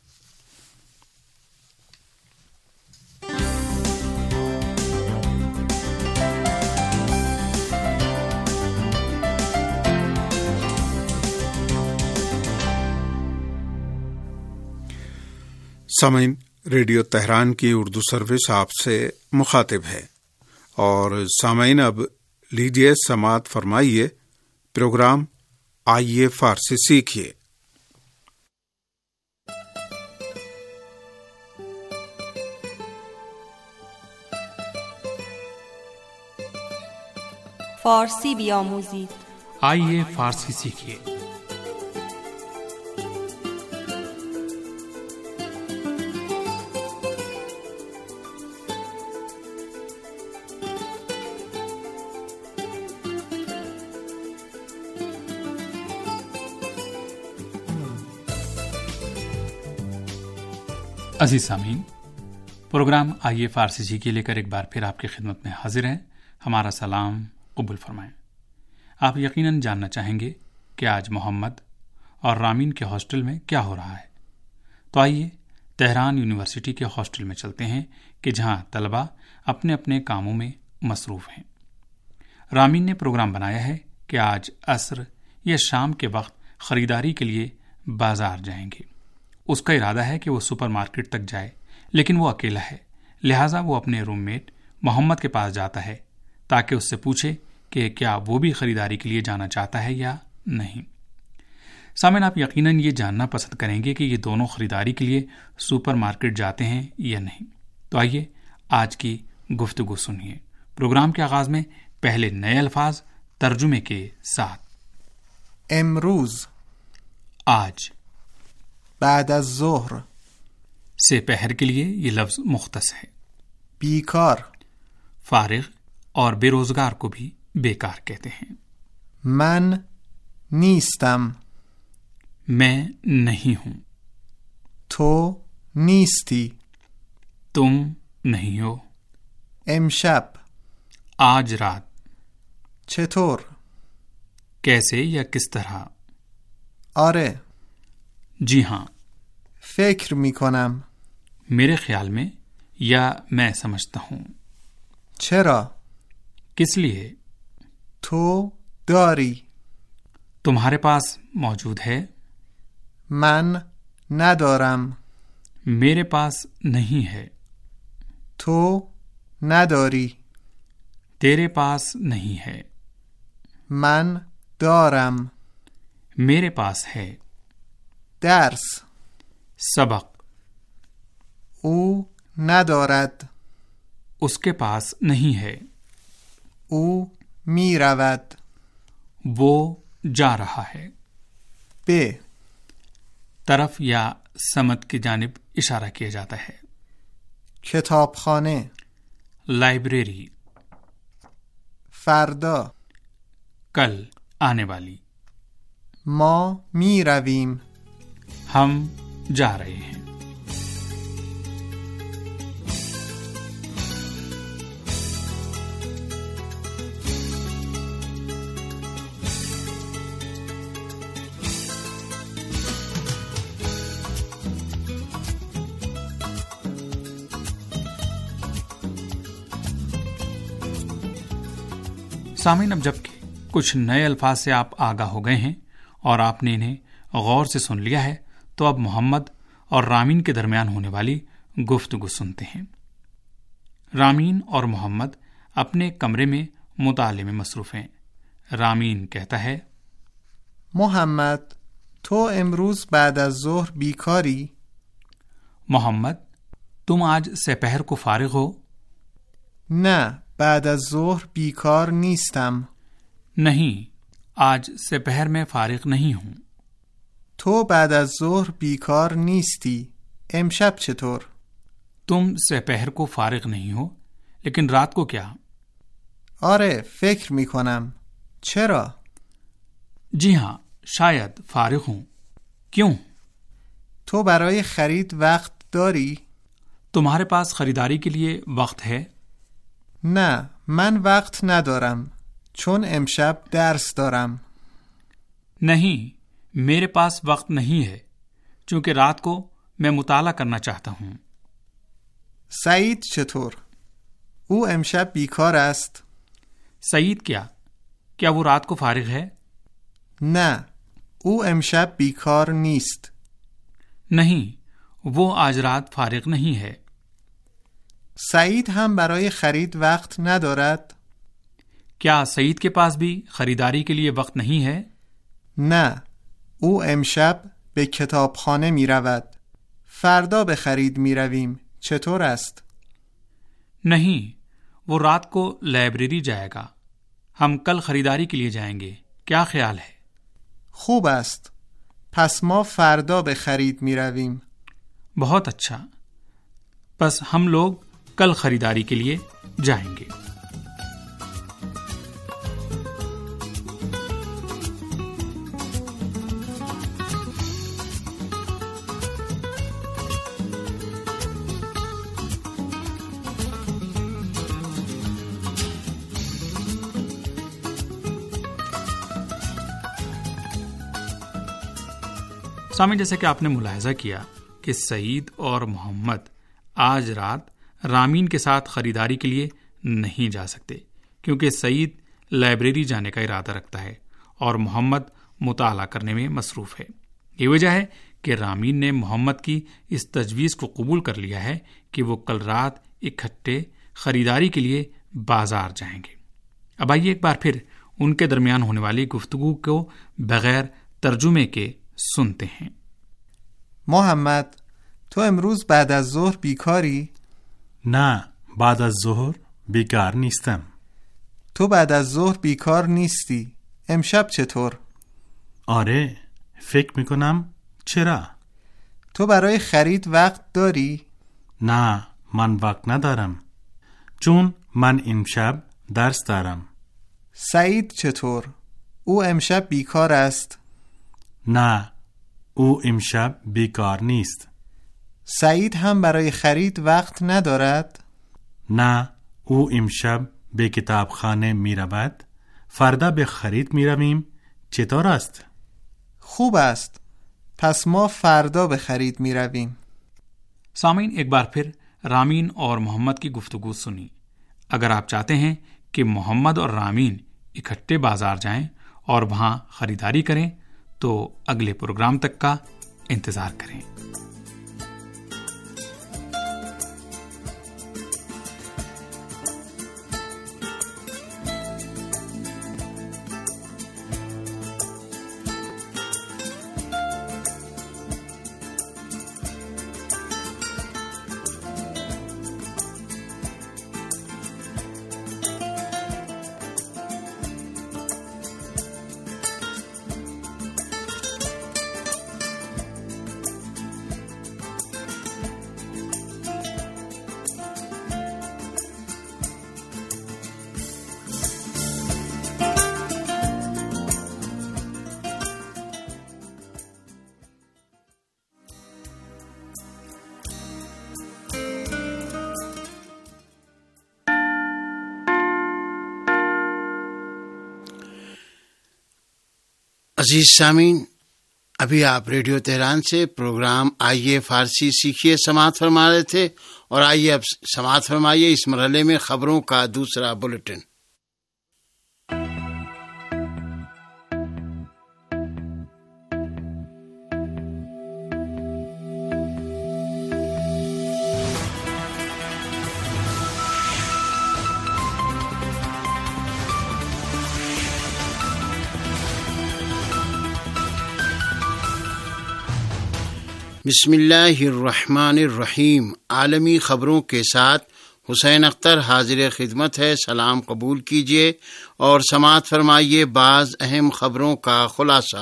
سامعین، ریڈیو تہران کی اردو سروس آپ سے مخاطب ہے، اور سامعین اب لیجیے سماعت فرمائیے پروگرام آئیے فارسی سیکھیے۔ فارسی بیاموزید، آئیے فارسی سیکھیے۔ عزیز سامعین، پروگرام آئیے فارسی سیکھیے لے کر ایک بار پھر آپ کی خدمت میں حاضر ہیں۔ ہمارا سلام قبول فرمائیں۔ آپ یقیناً جاننا چاہیں گے کہ آج محمد اور رامین کے ہاسٹل میں کیا ہو رہا ہے، تو آئیے تہران یونیورسٹی کے ہاسٹل میں چلتے ہیں کہ جہاں طلباء اپنے اپنے کاموں میں مصروف ہیں۔ رامین نے پروگرام بنایا ہے کہ آج عصر یا شام کے وقت خریداری کے لیے بازار جائیں گے۔ اس کا ارادہ ہے کہ وہ سپر مارکیٹ تک جائے، لیکن وہ اکیلا ہے، لہٰذا وہ اپنے روم میٹ محمد کے پاس جاتا ہے تاکہ اس سے پوچھے کہ کیا وہ بھی خریداری کے لیے جانا چاہتا ہے یا نہیں۔ سامعین، آپ یقیناً یہ جاننا پسند کریں گے کہ یہ دونوں خریداری کے لیے سپر مارکیٹ جاتے ہیں یا نہیں۔ تو آئیے آج کی گفتگو سنیے۔ پروگرام کے آغاز میں پہلے نئے الفاظ ترجمے کے ساتھ۔ امروز آج. بعد از ظهر. سے پہر کے لیے یہ لفظ مختص ہے. بیکار. فارغ اور بے روزگار کو بھی بیکار کہتے ہیں. من نیستم. میں نہیں ہوں. تو نیستی. تم نہیں ہو. امشب. آج رات. چطور؟ کیسے یا کس طرح؟ آره. جی ہاں. فکر می کنم. میرے خیال میں یا میں سمجھتا ہوں. چرا؟ کس لیے؟ تو داری. تمہارے پاس موجود ہے. من ندارم. میرے پاس نہیں ہے. تو نداری. تیرے پاس نہیں ہے. من دارم. میرے پاس ہے. درس. سبق. او ندارد. اس کے پاس نہیں ہے. او می رود. وہ جا رہا ہے. بے. طرف یا سمت کی جانب اشارہ کیا جاتا ہے. کتاب خانه. لائبریری. فردا. کل آنے والی. ما می رویم. ہم جا رہے ہیں. سامعین، اب جبکہ کچھ نئے الفاظ سے آپ آگاہ ہو گئے ہیں اور آپ نے انہیں غور سے سن لیا ہے، تو اب محمد اور رامین کے درمیان ہونے والی گفتگو سنتے ہیں. رامین اور محمد اپنے کمرے میں مطالعے میں مصروف ہیں. رامین کہتا ہے: محمد، تو امروز بعد از ظهر بیکاری؟ محمد، تم آج سپہر کو فارغ ہو؟ نه، بعد از ظهر بیکار نیستم. نہیں، آج سپہر میں فارغ نہیں ہوں. تو بعد از ظهر بیکار نیستی. امشب چطور؟ تم سپہر کو فارغ نہیں ہو، لیکن رات کو کیا؟ آره، فکر می کنم. چرا؟ جی ہاں، شاید فارغ ہوں. کیوں؟ تو برای خرید وقت داری؟ تمہارے پاس خریداری کے لیے وقت ہے؟ نه، من وقت ندارم چون امشب درس دارم. نہیں، میرے پاس وقت نہیں ہے چونکہ رات کو میں مطالعہ کرنا چاہتا ہوں. سعید چطور؟ او امشب بیکار است. سعید کیا کیا وہ رات کو فارغ ہے؟ نه، او امشب بیکار نیست. نہیں، وہ آج رات فارغ نہیں ہے. سعید هم برای خرید وقت ندارد؟ کیا سعید کے پاس بھی خریداری کے لیے وقت نہیں ہے؟ نه، او امشب به کتابخانه می رود. فردا به خرید می رویم. چطور است؟ نہیں، وہ رات کو لائبریری جائے گا. ہم کل خریداری کے لیے جائیں گے. کیا خیال ہے؟ خوب است. پس ما فردا به خرید می رویم. بہت اچھا. پس ہم لوگ کل خریداری کے لیے جائیں گے. سامعین، جیسے کہ آپ نے ملاحظہ کیا کہ سعید اور محمد آج رات رامین کے ساتھ خریداری کے لیے نہیں جا سکتے، کیونکہ سعید لائبریری جانے کا ارادہ رکھتا ہے اور محمد مطالعہ کرنے میں مصروف ہے. یہ وجہ ہے کہ رامین نے محمد کی اس تجویز کو قبول کر لیا ہے کہ وہ کل رات اکٹھے خریداری کے لیے بازار جائیں گے. اب آئیے ایک بار پھر ان کے درمیان ہونے والی گفتگو کو بغیر ترجمے کے سنتے ہیں. محمد، تو امروز بعد از ظهر بیکاری؟ نه، بعد از ظهر بیکار نیستم. تو بعد از ظهر بیکار نیستی. امشب چطور؟ آره، فکر میکنم چرا؟ تو برای خرید وقت داری؟ نه، من وقت ندارم، چون من امشب درس دارم. سعید چطور؟ او امشب بیکار است. نه، او امشب بیکار نیست. سعید هم برای خرید وقت ندارد؟ نه، او امشب به کتابخانه می رود. فردا به خرید می رویم. چطور است؟ خوب است. پس ما فردا به خرید می رویم. سامعین، ایک بار پھر رامین اور محمد کی گفتگو سنی۔ اگر آپ چاہتے ہیں کہ محمد اور رامین اکٹھے بازار جائیں اور وہاں خریداری کریں تو اگلے پروگرام تک کا انتظار کریں۔ عزیز سامعین، ابھی آپ ریڈیو تہران سے پروگرام آئیے فارسی سیکھیے سماعت فرما رہے تھے، اور آئیے اب سماعت فرمائیے اس مرحلے میں خبروں کا دوسرا بلیٹن۔ بسم اللہ الرحمن الرحیم۔ عالمی خبروں کے ساتھ حسین اختر حاضر خدمت ہے۔ سلام قبول کیجیے اور سماعت فرمائیے بعض اہم خبروں کا خلاصہ۔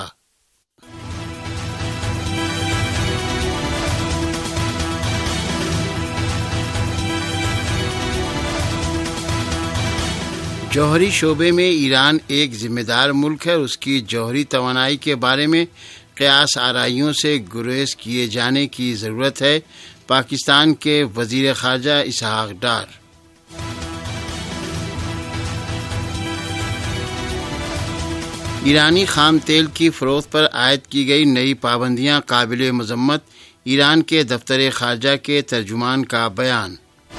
جوہری شعبے میں ایران ایک ذمہ دار ملک ہے اور اس کی جوہری توانائی کے بارے میں قیاس آرائیوں سے گریز کیے جانے کی ضرورت ہے۔ پاکستان کے وزیر خارجہ اسحاق ڈار۔ ایرانی خام تیل کی فروخت پر عائد کی گئی نئی پابندیاں قابل مذمت، ایران کے دفتر خارجہ کے ترجمان کا بیان۔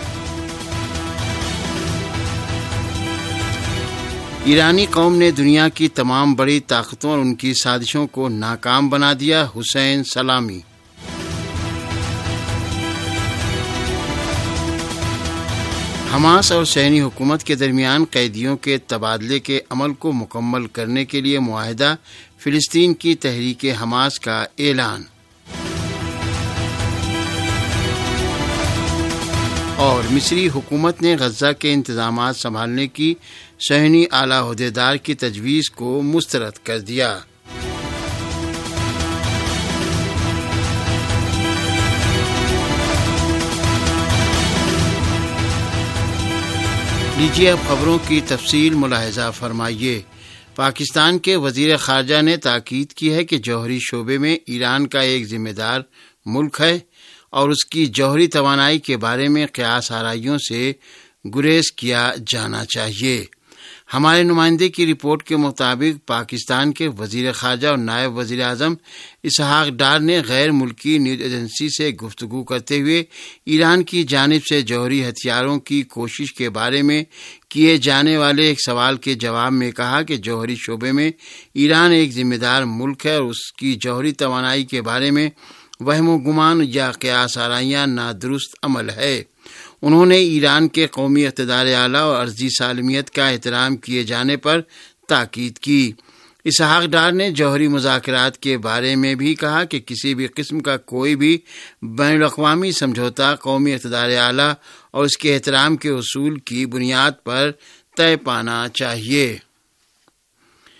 ایرانی قوم نے دنیا کی تمام بڑی طاقتوں اور ان کی سازشوں کو ناکام بنا دیا، حسین سلامی۔ حماس اور صہیونی حکومت کے درمیان قیدیوں کے تبادلے کے عمل کو مکمل کرنے کے لیے معاہدہ، فلسطین کی تحریک حماس کا اعلان۔ اور مصری حکومت نے غزہ کے انتظامات سنبھالنے کی صہیونی اعلیٰ عہدیدار کی تجویز کو مسترد کر دیا۔ لیجیے اب خبروں کی تفصیل ملاحظہ فرمائیے۔ پاکستان کے وزیر خارجہ نے تاکید کی ہے کہ جوہری شعبے میں ایران کا ایک ذمہ دار ملک ہے اور اس کی جوہری توانائی کے بارے میں قیاس آرائیوں سے گریز کیا جانا چاہیے۔ ہمارے نمائندے کی رپورٹ کے مطابق پاکستان کے وزیر خارجہ اور نائب وزیر اعظم اسحاق ڈار نے غیر ملکی نیوز ایجنسی سے گفتگو کرتے ہوئے ایران کی جانب سے جوہری ہتھیاروں کی کوشش کے بارے میں کیے جانے والے ایک سوال کے جواب میں کہا کہ جوہری شعبے میں ایران ایک ذمہ دار ملک ہے اور اس کی جوہری توانائی کے بارے میں وہم و گمان یا قیاس آرائیاں نادرست عمل ہے۔ انہوں نے ایران کے قومی اقتدار اعلیٰ اور ارضی سالمیت کا احترام کیے جانے پر تاکید کی۔ اسحاق ڈار نے جوہری مذاکرات کے بارے میں بھی کہا کہ کسی بھی قسم کا کوئی بھی بین الاقوامی سمجھوتا قومی اقتدار اعلیٰ اور اس کے احترام کے اصول کی بنیاد پر طے پانا چاہیے۔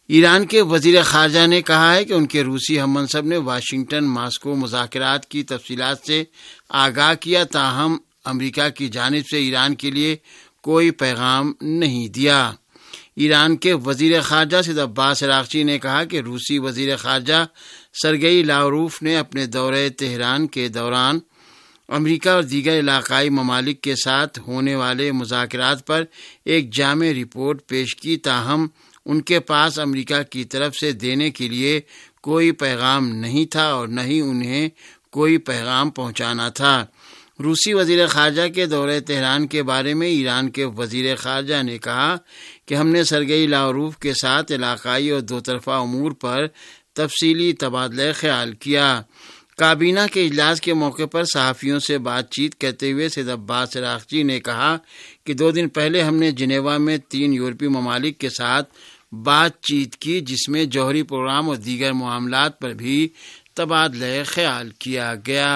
ایران کے وزیر خارجہ نے کہا ہے کہ ان کے روسی ہم منصب نے واشنگٹن ماسکو مذاکرات کی تفصیلات سے آگاہ کیا، تاہم امریکہ کی جانب سے ایران کے لیے کوئی پیغام نہیں دیا۔ ایران کے وزیر خارجہ سید عباس عراقچی نے کہا کہ روسی وزیر خارجہ سرگئی لاوروف نے اپنے دورے تہران کے دوران امریکہ اور دیگر علاقائی ممالک کے ساتھ ہونے والے مذاکرات پر ایک جامع رپورٹ پیش کی، تاہم ان کے پاس امریکہ کی طرف سے دینے کے لیے کوئی پیغام نہیں تھا اور نہ ہی انہیں کوئی پیغام پہنچانا تھا۔ روسی وزیر خارجہ کے دورے تہران کے بارے میں ایران کے وزیر خارجہ نے کہا کہ ہم نے سرگئی لاوروف کے ساتھ علاقائی اور دو طرفہ امور پر تفصیلی تبادلہ خیال کیا۔ کابینہ کے اجلاس کے موقع پر صحافیوں سے بات چیت کرتے ہوئے سید عباس عراقچی نے کہا کہ دو دن پہلے ہم نے جنیوا میں تین یورپی ممالک کے ساتھ بات چیت کی، جس میں جوہری پروگرام اور دیگر معاملات پر بھی تبادلہ خیال کیا گیا۔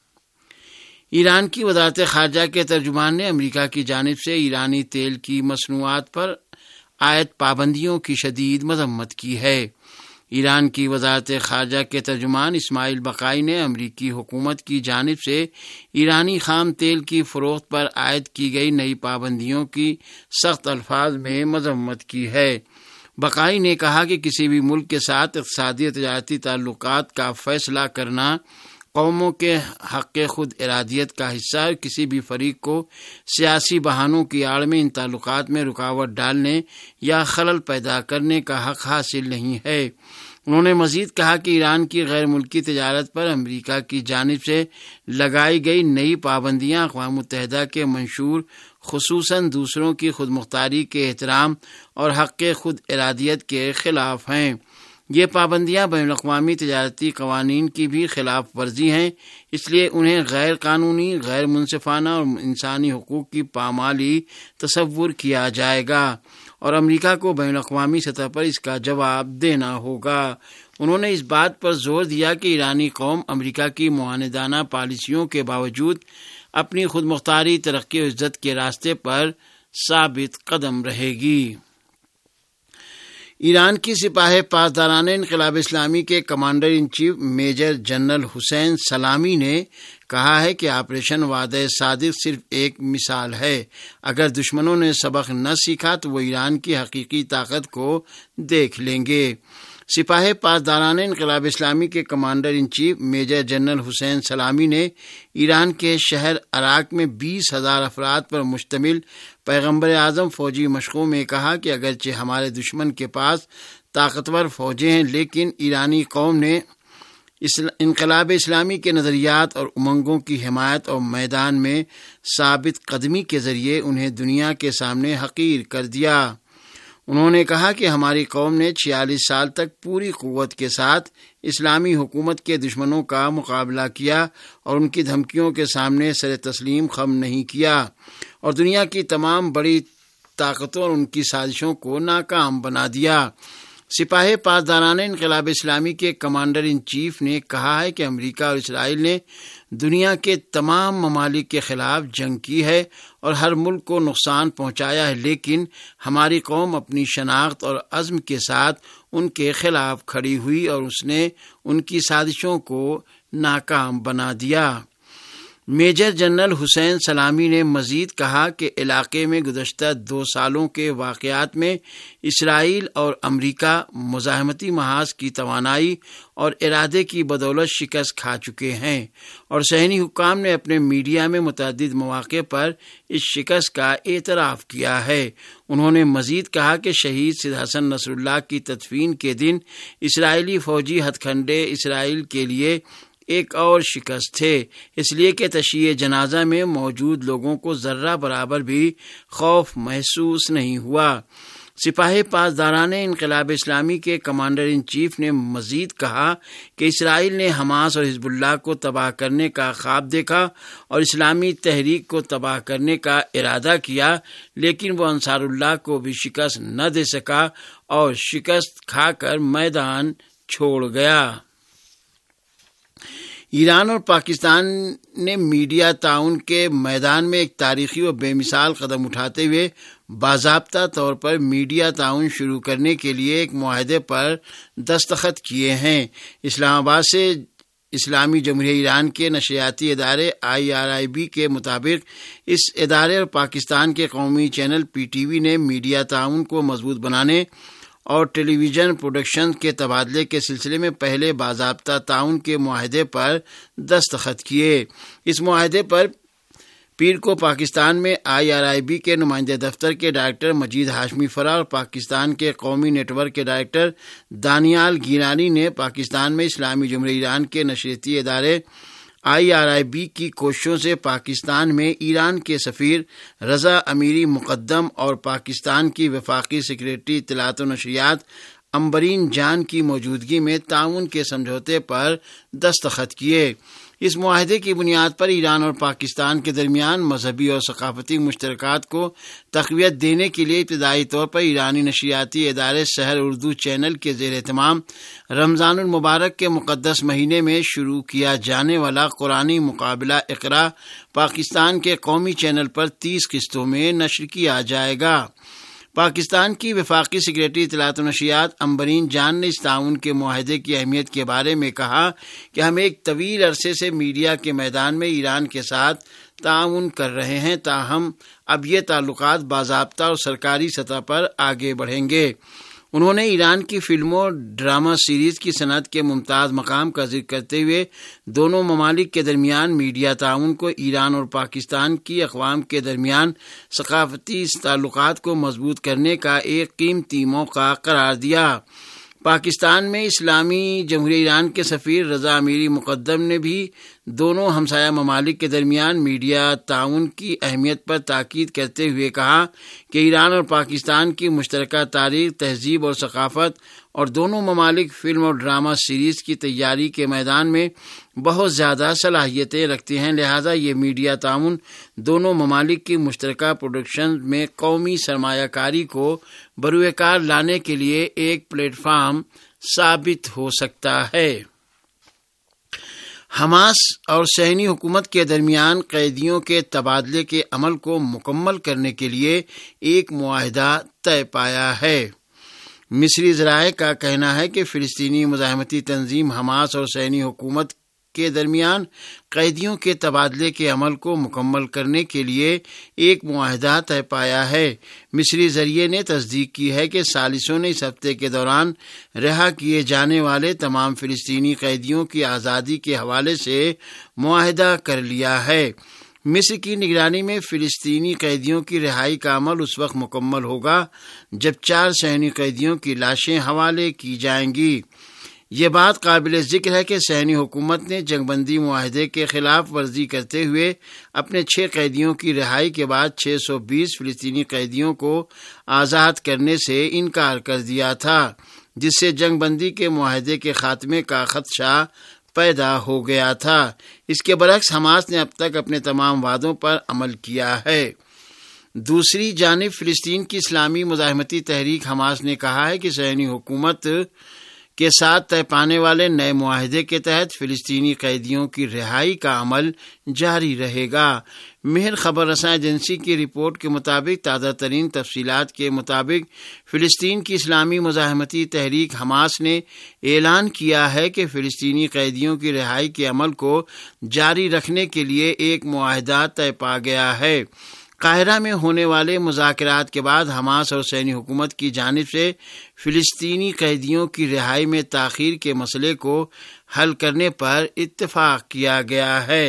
ایران کی وزارت خارجہ کے ترجمان نے امریکہ کی جانب سے ایرانی تیل کی مصنوعات پر عائد پابندیوں کی شدید مذمت کی ہے۔ ایران کی وزارت خارجہ کے ترجمان اسماعیل بقائی نے امریکی حکومت کی جانب سے ایرانی خام تیل کی فروخت پر عائد کی گئی نئی پابندیوں کی سخت الفاظ میں مذمت کی ہے۔ بقائی نے کہا کہ کسی بھی ملک کے ساتھ اقتصادی تجارتی تعلقات کا فیصلہ کرنا قوموں کے حق خود ارادیت کا حصہ ہے، کسی بھی فریق کو سیاسی بہانوں کی آڑ میں ان تعلقات میں رکاوٹ ڈالنے یا خلل پیدا کرنے کا حق حاصل نہیں ہے۔ انہوں نے مزید کہا کہ ایران کی غیر ملکی تجارت پر امریکہ کی جانب سے لگائی گئی نئی پابندیاں اقوام متحدہ کے منشور خصوصاً دوسروں کی خود مختاری کے احترام اور حق خود ارادیت کے خلاف ہیں۔ یہ پابندیاں بین الاقوامی تجارتی قوانین کی بھی خلاف ورزی ہیں، اس لیے انہیں غیر قانونی، غیر منصفانہ اور انسانی حقوق کی پامالی تصور کیا جائے گا اور امریکہ کو بین الاقوامی سطح پر اس کا جواب دینا ہوگا۔ انہوں نے اس بات پر زور دیا کہ ایرانی قوم امریکہ کی معاندانہ پالیسیوں کے باوجود اپنی خود مختاری، ترقی و عزت کے راستے پر ثابت قدم رہے گی۔ ایران کی سپاہ پاسداران انقلاب اسلامی کے commander in chief major general Hossein Salami نے کہا ہے کہ آپریشن وعدہ صادق صرف ایک مثال ہے۔ اگر دشمنوں نے سبق نہ سیکھا تو وہ ایران کی حقیقی طاقت کو دیکھ لیں گے۔ سپاہ پاسداران انقلاب اسلامی کے commander in chief major general Hossein Salami نے ایران کے شہر عراق میں بیس ہزار افراد پر مشتمل پیغمبر اعظم فوجی مشقوں میں کہا کہ اگرچہ ہمارے دشمن کے پاس طاقتور فوجیں ہیں، لیکن ایرانی قوم نے انقلاب اسلامی کے نظریات اور امنگوں کی حمایت اور میدان میں ثابت قدمی کے ذریعے انہیں دنیا کے سامنے حقیر کر دیا۔ انہوں نے کہا کہ ہماری قوم نے چھیالیس سال تک پوری قوت کے ساتھ اسلامی حکومت کے دشمنوں کا مقابلہ کیا اور ان کی دھمکیوں کے سامنے سر تسلیم خم نہیں کیا اور دنیا کی تمام بڑی طاقتوں اور ان کی سازشوں کو ناکام بنا دیا۔ سپاہ پاسداران انقلاب اسلامی کے کمانڈر ان چیف نے کہا ہے کہ امریکہ اور اسرائیل نے دنیا کے تمام ممالک کے خلاف جنگ کی ہے اور ہر ملک کو نقصان پہنچایا ہے، لیکن ہماری قوم اپنی شناخت اور عزم کے ساتھ ان کے خلاف کھڑی ہوئی اور اس نے ان کی سازشوں کو ناکام بنا دیا۔ میجر جنرل حسین سلامی نے مزید کہا کہ علاقے میں گزشتہ دو سالوں کے واقعات میں اسرائیل اور امریکہ مزاحمتی محاذ کی توانائی اور ارادے کی بدولت شکست کھا چکے ہیں اور صہیونی حکام نے اپنے میڈیا میں متعدد مواقع پر اس شکست کا اعتراف کیا ہے۔ انہوں نے مزید کہا کہ شہید سید حسن نصر اللہ کی تدفین کے دن اسرائیلی فوجی ہتھ کنڈے اسرائیل کے لیے ایک اور شکست تھے، اس لیے کہ تشییع جنازہ میں موجود لوگوں کو ذرہ برابر بھی خوف محسوس نہیں ہوا۔ سپاہ پاسداران انقلاب اسلامی کے کمانڈر ان چیف نے مزید کہا کہ اسرائیل نے حماس اور حزب اللہ کو تباہ کرنے کا خواب دیکھا اور اسلامی تحریک کو تباہ کرنے کا ارادہ کیا، لیکن وہ انصار اللہ کو بھی شکست نہ دے سکا اور شکست کھا کر میدان چھوڑ گیا۔ ایران اور پاکستان نے میڈیا تعاون کے میدان میں ایک تاریخی و بے مثال قدم اٹھاتے ہوئے باضابطہ طور پر میڈیا تعاون شروع کرنے کے لیے ایک معاہدے پر دستخط کیے ہیں۔ اسلام آباد سے اسلامی جمہوریہ ایران کے نشریاتی ادارے آئی آر آئی بی کے مطابق اس ادارے اور پاکستان کے قومی چینل پی ٹی وی نے میڈیا تعاون کو مضبوط بنانے اور ٹیلی ویژن پروڈکشن کے تبادلے کے سلسلے میں پہلے باضابطہ تعاون کے معاہدے پر دستخط کیے۔ اس معاہدے پر پیر کو پاکستان میں آئی آر آئی بی کے نمائندہ دفتر کے ڈائریکٹر مجید ہاشمی فرا اور پاکستان کے قومی نیٹ ورک کے ڈائریکٹر دانیال گیلانی نے پاکستان میں اسلامی جمہوریہ ایران کے نشریاتی ادارے آئی آر آئی بی کی کوششوں سے پاکستان میں ایران کے سفیر رضا امیری مقدم اور پاکستان کی وفاقی سیکریٹری اطلاعات و نشریات امبرین جان کی موجودگی میں تعاون کے سمجھوتے پر دستخط کیے۔ اس معاہدے کی بنیاد پر ایران اور پاکستان کے درمیان مذہبی اور ثقافتی مشترکات کو تقویت دینے کے لیے ابتدائی طور پر ایرانی نشریاتی ادارے سحر اردو چینل کے زیر اہتمام رمضان المبارک کے مقدس مہینے میں شروع کیا جانے والا قرآنی مقابلہ اقرا پاکستان کے قومی چینل پر تیس قسطوں میں نشر کیا جائے گا۔ پاکستان کی وفاقی سیکریٹری اطلاعات و نشریات امبرین جان نے اس تعاون کے معاہدے کی اہمیت کے بارے میں کہا کہ ہم ایک طویل عرصے سے میڈیا کے میدان میں ایران کے ساتھ تعاون کر رہے ہیں، تاہم اب یہ تعلقات باضابطہ اور سرکاری سطح پر آگے بڑھیں گے۔ انہوں نے ایران کی فلموں ڈرامہ سیریز کی صنعت کے ممتاز مقام کا ذکر کرتے ہوئے دونوں ممالک کے درمیان میڈیا تعاون کو ایران اور پاکستان کی اقوام کے درمیان ثقافتی تعلقات کو مضبوط کرنے کا ایک قیمتی موقع قرار دیا۔ پاکستان میں اسلامی جمہوریہ ایران کے سفیر رضا امیری مقدم نے بھی دونوں ہمسایہ ممالک کے درمیان میڈیا تعاون کی اہمیت پر تاکید کرتے ہوئے کہا کہ ایران اور پاکستان کی مشترکہ تاریخ، تہذیب اور ثقافت اور دونوں ممالک فلم اور ڈرامہ سیریز کی تیاری کے میدان میں بہت زیادہ صلاحیتیں رکھتے ہیں، لہذا یہ میڈیا تعاون دونوں ممالک کی مشترکہ پروڈکشن میں قومی سرمایہ کاری کو بروئے کار لانے کے لیے ایک پلیٹ فارم ثابت ہو سکتا ہے۔ حماس اور صہیونی حکومت کے درمیان قیدیوں کے تبادلے کے عمل کو مکمل کرنے کے لیے ایک معاہدہ طے پایا ہے۔ مصری ذرائع کا کہنا ہے کہ فلسطینی مزاحمتی تنظیم حماس اور صہیونی حکومت کے درمیان قیدیوں کے تبادلے کے عمل کو مکمل کرنے کے لیے ایک معاہدہ طے پایا ہے۔ مصری ذریعے نے تصدیق کی ہے کہ ثالثوں نے اس ہفتے کے دوران رہا کیے جانے والے تمام فلسطینی قیدیوں کی آزادی کے حوالے سے معاہدہ کر لیا ہے۔ مصر کی نگرانی میں فلسطینی قیدیوں کی رہائی کا عمل اس وقت مکمل ہوگا جب چار صہیونی قیدیوں کی لاشیں حوالے کی جائیں گی۔ یہ بات قابل ذکر ہے کہ صہیونی حکومت نے جنگ بندی معاہدے کے خلاف ورزی کرتے ہوئے اپنے چھ قیدیوں کی رہائی کے بعد چھ سو بیس فلسطینی قیدیوں کو آزاد کرنے سے انکار کر دیا تھا، جس سے جنگ بندی کے معاہدے کے خاتمے کا خدشہ پیدا ہو گیا تھا۔ اس کے برعکس حماس نے اب تک اپنے تمام وعدوں پر عمل کیا ہے۔ دوسری جانب فلسطین کی اسلامی مزاحمتی تحریک حماس نے کہا ہے کہ صہیونی حکومت کے ساتھ طے پانے والے نئے معاہدے کے تحت فلسطینی قیدیوں کی رہائی کا عمل جاری رہے گا۔ مہر خبر رساں ایجنسی کی رپورٹ کے مطابق تازہ ترین تفصیلات کے مطابق فلسطین کی اسلامی مزاحمتی تحریک حماس نے اعلان کیا ہے کہ فلسطینی قیدیوں کی رہائی کے عمل کو جاری رکھنے کے لیے ایک معاہدہ طے پا گیا ہے۔ قاہرہ میں ہونے والے مذاکرات کے بعد حماس اور صہیونی حکومت کی جانب سے فلسطینی قیدیوں کی رہائی میں تاخیر کے مسئلے کو حل کرنے پر اتفاق کیا گیا ہے۔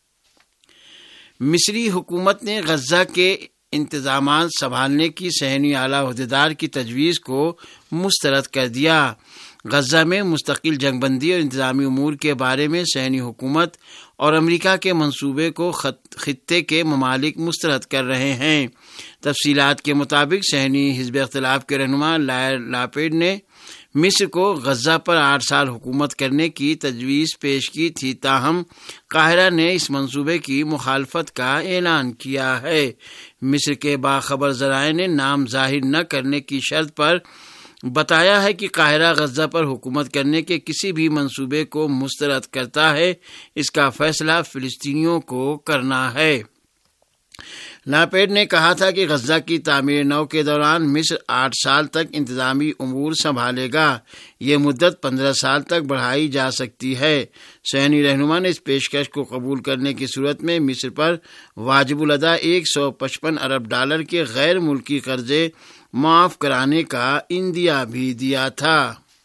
مصری حکومت نے غزہ کے انتظامات سنبھالنے کی صہیونی اعلیٰ عہدیدار کی تجویز کو مسترد کر دیا۔ غزہ میں مستقل جنگ بندی اور انتظامی امور کے بارے میں صہیونی حکومت اور امریکہ کے منصوبے کو خطے کے ممالک مسترد کر رہے ہیں۔ تفصیلات کے مطابق صہیونی حزب اختلاف کے رہنما لائر لاپیڈ نے مصر کو غزہ پر آٹھ سال حکومت کرنے کی تجویز پیش کی تھی، تاہم قاہرہ نے اس منصوبے کی مخالفت کا اعلان کیا ہے۔ مصر کے باخبر ذرائع نے نام ظاہر نہ کرنے کی شرط پر بتایا ہے کہ قاہرہ غزہ پر حکومت کرنے کے کسی بھی منصوبے کو مسترد کرتا ہے، اس کا فیصلہ فلسطینیوں کو کرنا ہے۔ لاپیڈ نے کہا تھا کہ غزہ کی تعمیر نو کے دوران مصر آٹھ سال تک انتظامی امور سنبھالے گا، یہ مدت پندرہ سال تک بڑھائی جا سکتی ہے۔ صہیونی رہنما نے اس پیشکش کو قبول کرنے کی صورت میں مصر پر واجب الادا ایک سو پچپن ارب ڈالر کے غیر ملکی قرضے معاف کرانے کا عندیہ بھی دیا تھا۔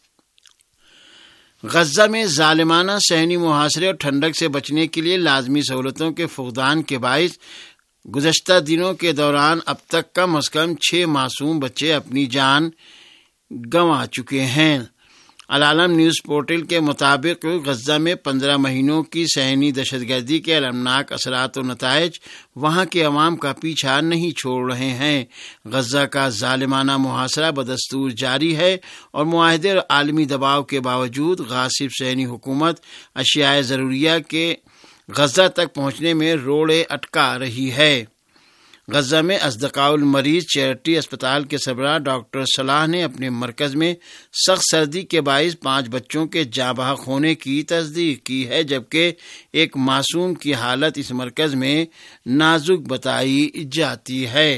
غزہ میں ظالمانہ صہیونی محاصرے اور ٹھنڈک سے بچنے کے لیے لازمی سہولتوں کے فقدان کے باعث گزشتہ دنوں کے دوران اب تک کم از کم چھ معصوم بچے اپنی جان گنوا چکے ہیں۔ العالم نیوز پورٹل کے مطابق غزہ میں پندرہ مہینوں کی صہیونی دہشت گردی کے المناک اثرات و نتائج وہاں کے عوام کا پیچھا نہیں چھوڑ رہے ہیں۔ غزہ کا ظالمانہ محاصرہ بدستور جاری ہے اور معاہدے اور عالمی دباؤ کے باوجود غاصب صہیونی حکومت اشیاء ضروریہ کے غزہ تک پہنچنے میں روڑے اٹکا رہی ہے۔ غزہ میں اصدقاء المریض چیریٹی اسپتال کے سربراہ ڈاکٹر صلاح نے اپنے مرکز میں سخت سردی کے باعث پانچ بچوں کے جاں بحق ہونے کی تصدیق کی ہے، جبکہ ایک معصوم کی حالت اس مرکز میں نازک بتائی جاتی ہے۔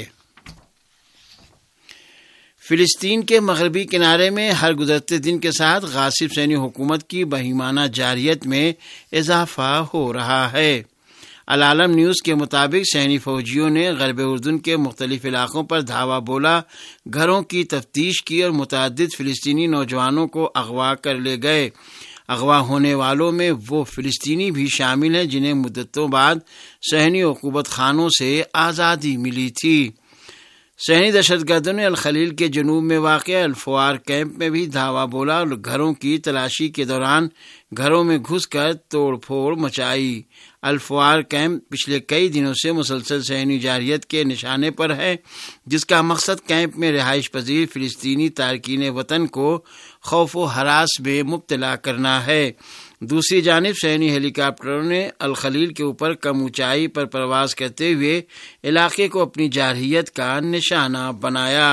فلسطین کے مغربی کنارے میں ہر گزرتے دن کے ساتھ غاصب صہیونی حکومت کی بہیمانہ جارحیت میں اضافہ ہو رہا ہے۔ العالم نیوز کے مطابق صہیونی فوجیوں نے غرب اردن کے مختلف علاقوں پر دھاوا بولا، گھروں کی تفتیش کی اور متعدد فلسطینی نوجوانوں کو اغوا کر لے گئے۔ اغوا ہونے والوں میں وہ فلسطینی بھی شامل ہیں جنہیں مدتوں بعد صہیونی عقوبت خانوں سے آزادی ملی تھی۔ صہیونی دہشت گردوں نے الخلیل کے جنوب میں واقع الفوار کیمپ میں بھی دھاوا بولا اور گھروں کی تلاشی کے دوران گھروں میں گھس کر توڑ پھوڑ مچائی۔ الفوار کیمپ پچھلے کئی دنوں سے مسلسل صہیونی جارحیت کے نشانے پر ہے، جس کا مقصد کیمپ میں رہائش پذیر فلسطینی تارکین وطن کو خوف و ہراس میں مبتلا کرنا ہے۔ دوسری جانب صہیونی ہیلی کاپٹروں نے الخلیل کے اوپر کم اونچائی پر پرواز کرتے ہوئے علاقے کو اپنی جارحیت کا نشانہ بنایا۔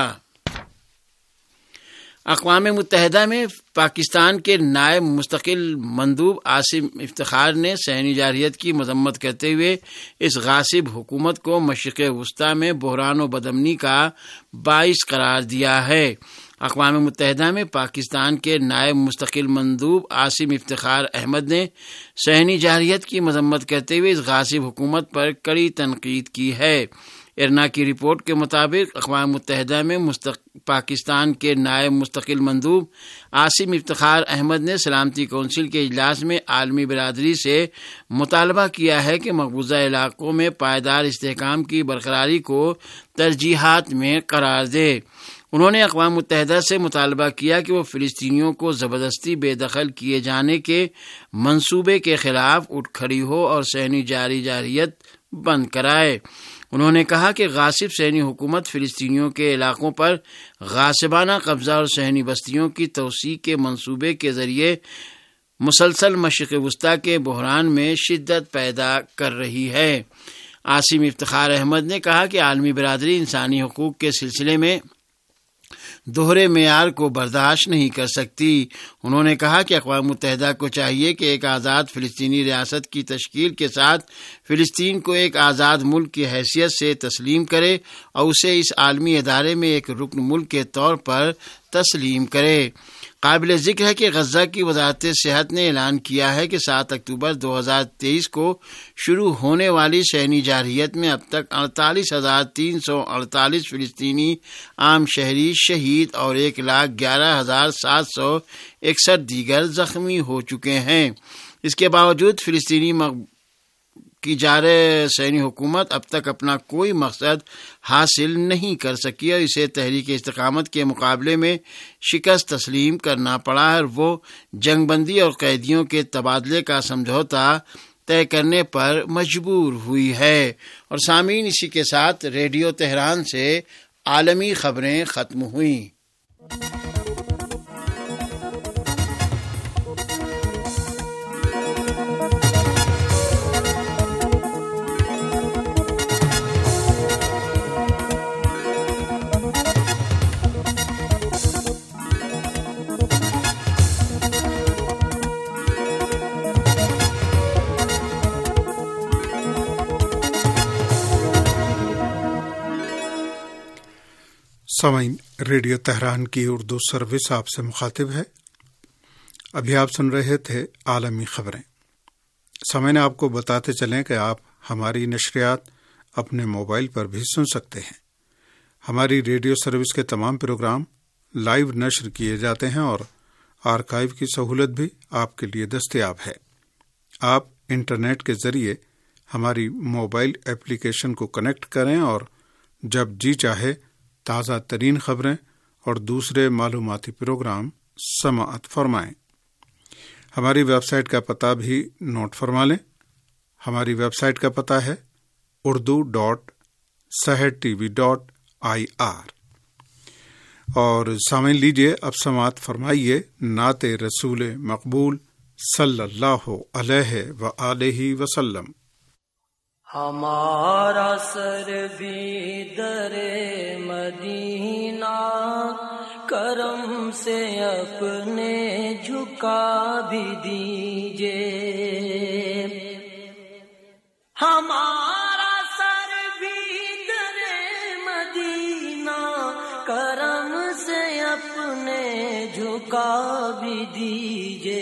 اقوام متحدہ میں پاکستان کے نائب مستقل مندوب عاصم افتخار نے صہیونی جارحیت کی مذمت کرتے ہوئے اس غاصب حکومت کو مشرق وسطی میں بحران و بدامنی کا باعث قرار دیا ہے۔ اقوام متحدہ میں پاکستان کے نائب مستقل مندوب عاصم افتخار احمد نے صہیونی جارحیت کی مذمت کرتے ہوئے اس غاصب حکومت پر کڑی تنقید کی ہے۔ ارنا کی رپورٹ کے مطابق اقوام متحدہ میں مستق... پاکستان کے نائب مستقل مندوب عاصم افتخار احمد نے سلامتی کونسل کے اجلاس میں عالمی برادری سے مطالبہ کیا ہے کہ مقبوضہ علاقوں میں پائیدار استحکام کی برقراری کو ترجیحات میں قرار دے۔ انہوں نے اقوام متحدہ سے مطالبہ کیا کہ وہ فلسطینیوں کو زبردستی بے دخل کیے جانے کے منصوبے کے خلاف اٹھ کھڑی ہو اور صہیونی جاری جارحیت بند کرائے۔ انہوں نے کہا کہ غاصب صہیونی حکومت فلسطینیوں کے علاقوں پر غاصبانہ قبضہ اور صہیونی بستیوں کی توسیع کے منصوبے کے ذریعے مسلسل مشرق وسطی کے بحران میں شدت پیدا کر رہی ہے۔ عاصم افتخار احمد نے کہا کہ عالمی برادری انسانی حقوق کے سلسلے میں دوہرے معیار کو برداشت نہیں کر سکتی۔ انہوں نے کہا کہ اقوام متحدہ کو چاہیے کہ ایک آزاد فلسطینی ریاست کی تشکیل کے ساتھ فلسطین کو ایک آزاد ملک کی حیثیت سے تسلیم کرے اور اسے اس عالمی ادارے میں ایک رکن ملک کے طور پر تسلیم کرے۔ قابل ذکر ہے کہ غزہ کی وزارت صحت نے اعلان کیا ہے کہ سات اکتوبر دو ہزار تیئیس کو شروع ہونے والی صہیونی جارحیت میں اب تک اڑتالیس ہزار تین سو اڑتالیس فلسطینی عام شہری شہید اور ایک لاکھ گیارہ ہزار سات سو اکسٹھ دیگر زخمی ہو چکے ہیں۔ اس کے باوجود فلسطینی مغ... کی جارح صہیونی حکومت اب تک اپنا کوئی مقصد حاصل نہیں کر سکی اور اسے تحریک استقامت کے مقابلے میں شکست تسلیم کرنا پڑا اور وہ جنگ بندی اور قیدیوں کے تبادلے کا سمجھوتا طے کرنے پر مجبور ہوئی ہے۔ اور سامعین، اسی کے ساتھ ریڈیو تہران سے عالمی خبریں ختم ہوئیں۔ سامعین، ریڈیو تہران کی اردو سروس آپ سے مخاطب ہے۔ ابھی آپ سن رہے تھے عالمی خبریں۔ سامعین، آپ کو بتاتے چلیں کہ آپ ہماری نشریات اپنے موبائل پر بھی سن سکتے ہیں۔ ہماری ریڈیو سروس کے تمام پروگرام لائیو نشر کیے جاتے ہیں اور آرکائیو کی سہولت بھی آپ کے لیے دستیاب ہے۔ آپ انٹرنیٹ کے ذریعے ہماری موبائل ایپلیکیشن کو کنیکٹ کریں اور جب جی چاہے تازہ ترین خبریں اور دوسرے معلوماتی پروگرام سماعت فرمائیں۔ ہماری ویب سائٹ کا پتہ بھی نوٹ فرما لیں۔ ہماری ویب سائٹ کا پتہ ہے Urdu dot Sahar T V dot I R. اور سامعین، لیجیے اب سماعت فرمائیے نعت رسول مقبول صلی اللہ علیہ وآلہ وسلم۔ ہمارا سر بھی در مدینہ کرم سے اپنے جھکا بھی دیجئے، ہمارا سر بھی در مدینہ کرم سے اپنے جھکا بھی دیجئے،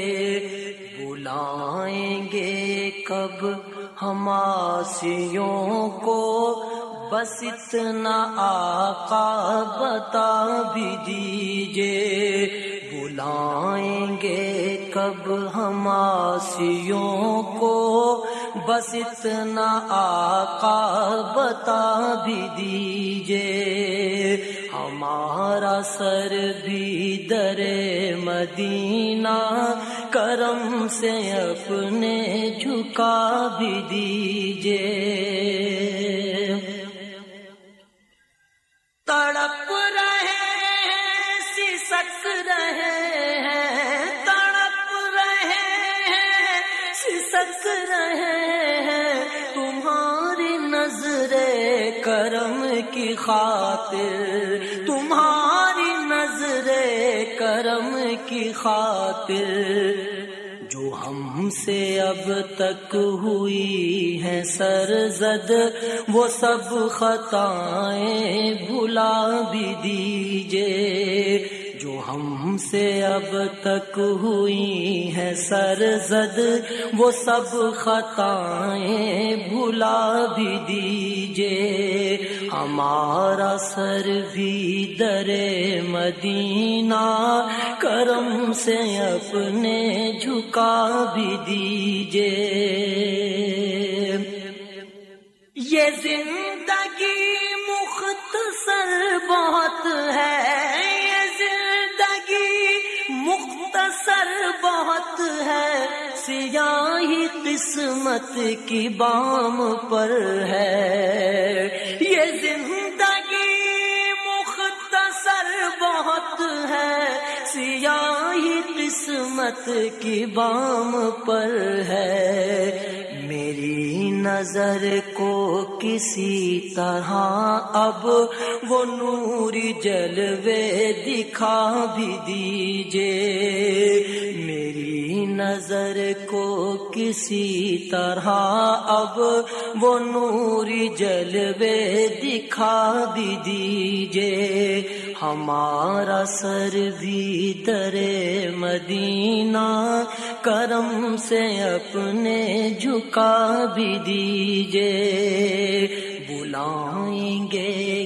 بلائیں گے کب ہم آسیوں کو بس اتنا آقا بتا بھی دیجئے، بلائیں گے کب ہم آسیوں کو بس اتنا آقا بتا بھی دیجئے، ہمارا سر بھی در مدینہ کرم سے اپنے جھکا بھی دیجئے، تڑپ رہے ہیں سسک رہے ہیں، تڑپ رہے ہیں سسک رہے ہیں، تمہاری نظر کرم کی خاطر، تمہاری نظر کرم کی خاطر، جو ہم سے اب تک ہوئی ہیں سرزد وہ سب خطائیں بھلا بھی دیجئے، جو ہم سے اب تک ہوئی ہیں سرزد وہ سب خطائیں بھلا بھی دیجئے، ہمارا سر بھی در مدینہ کرم سے اپنے جھکا بھی دیجئے، یہ زندگی مختصر بہت ہے، مختصر بہت ہے، سیاہی قسمت کی بام پر ہے، یہ زندگی مختصر بہت ہے، سیاہی قسمت کی بام پر ہے، میری نظر کو کسی طرح اب وہ نوری جلوے دکھا بھی دیجئے، میری نظر کو کسی طرح اب وہ نوری جلوے دکھا بھی دیجئے، ہمارا سر بھی در مدینہ کرم سے اپنے جھکا بھی دیجئے، بلائیں گے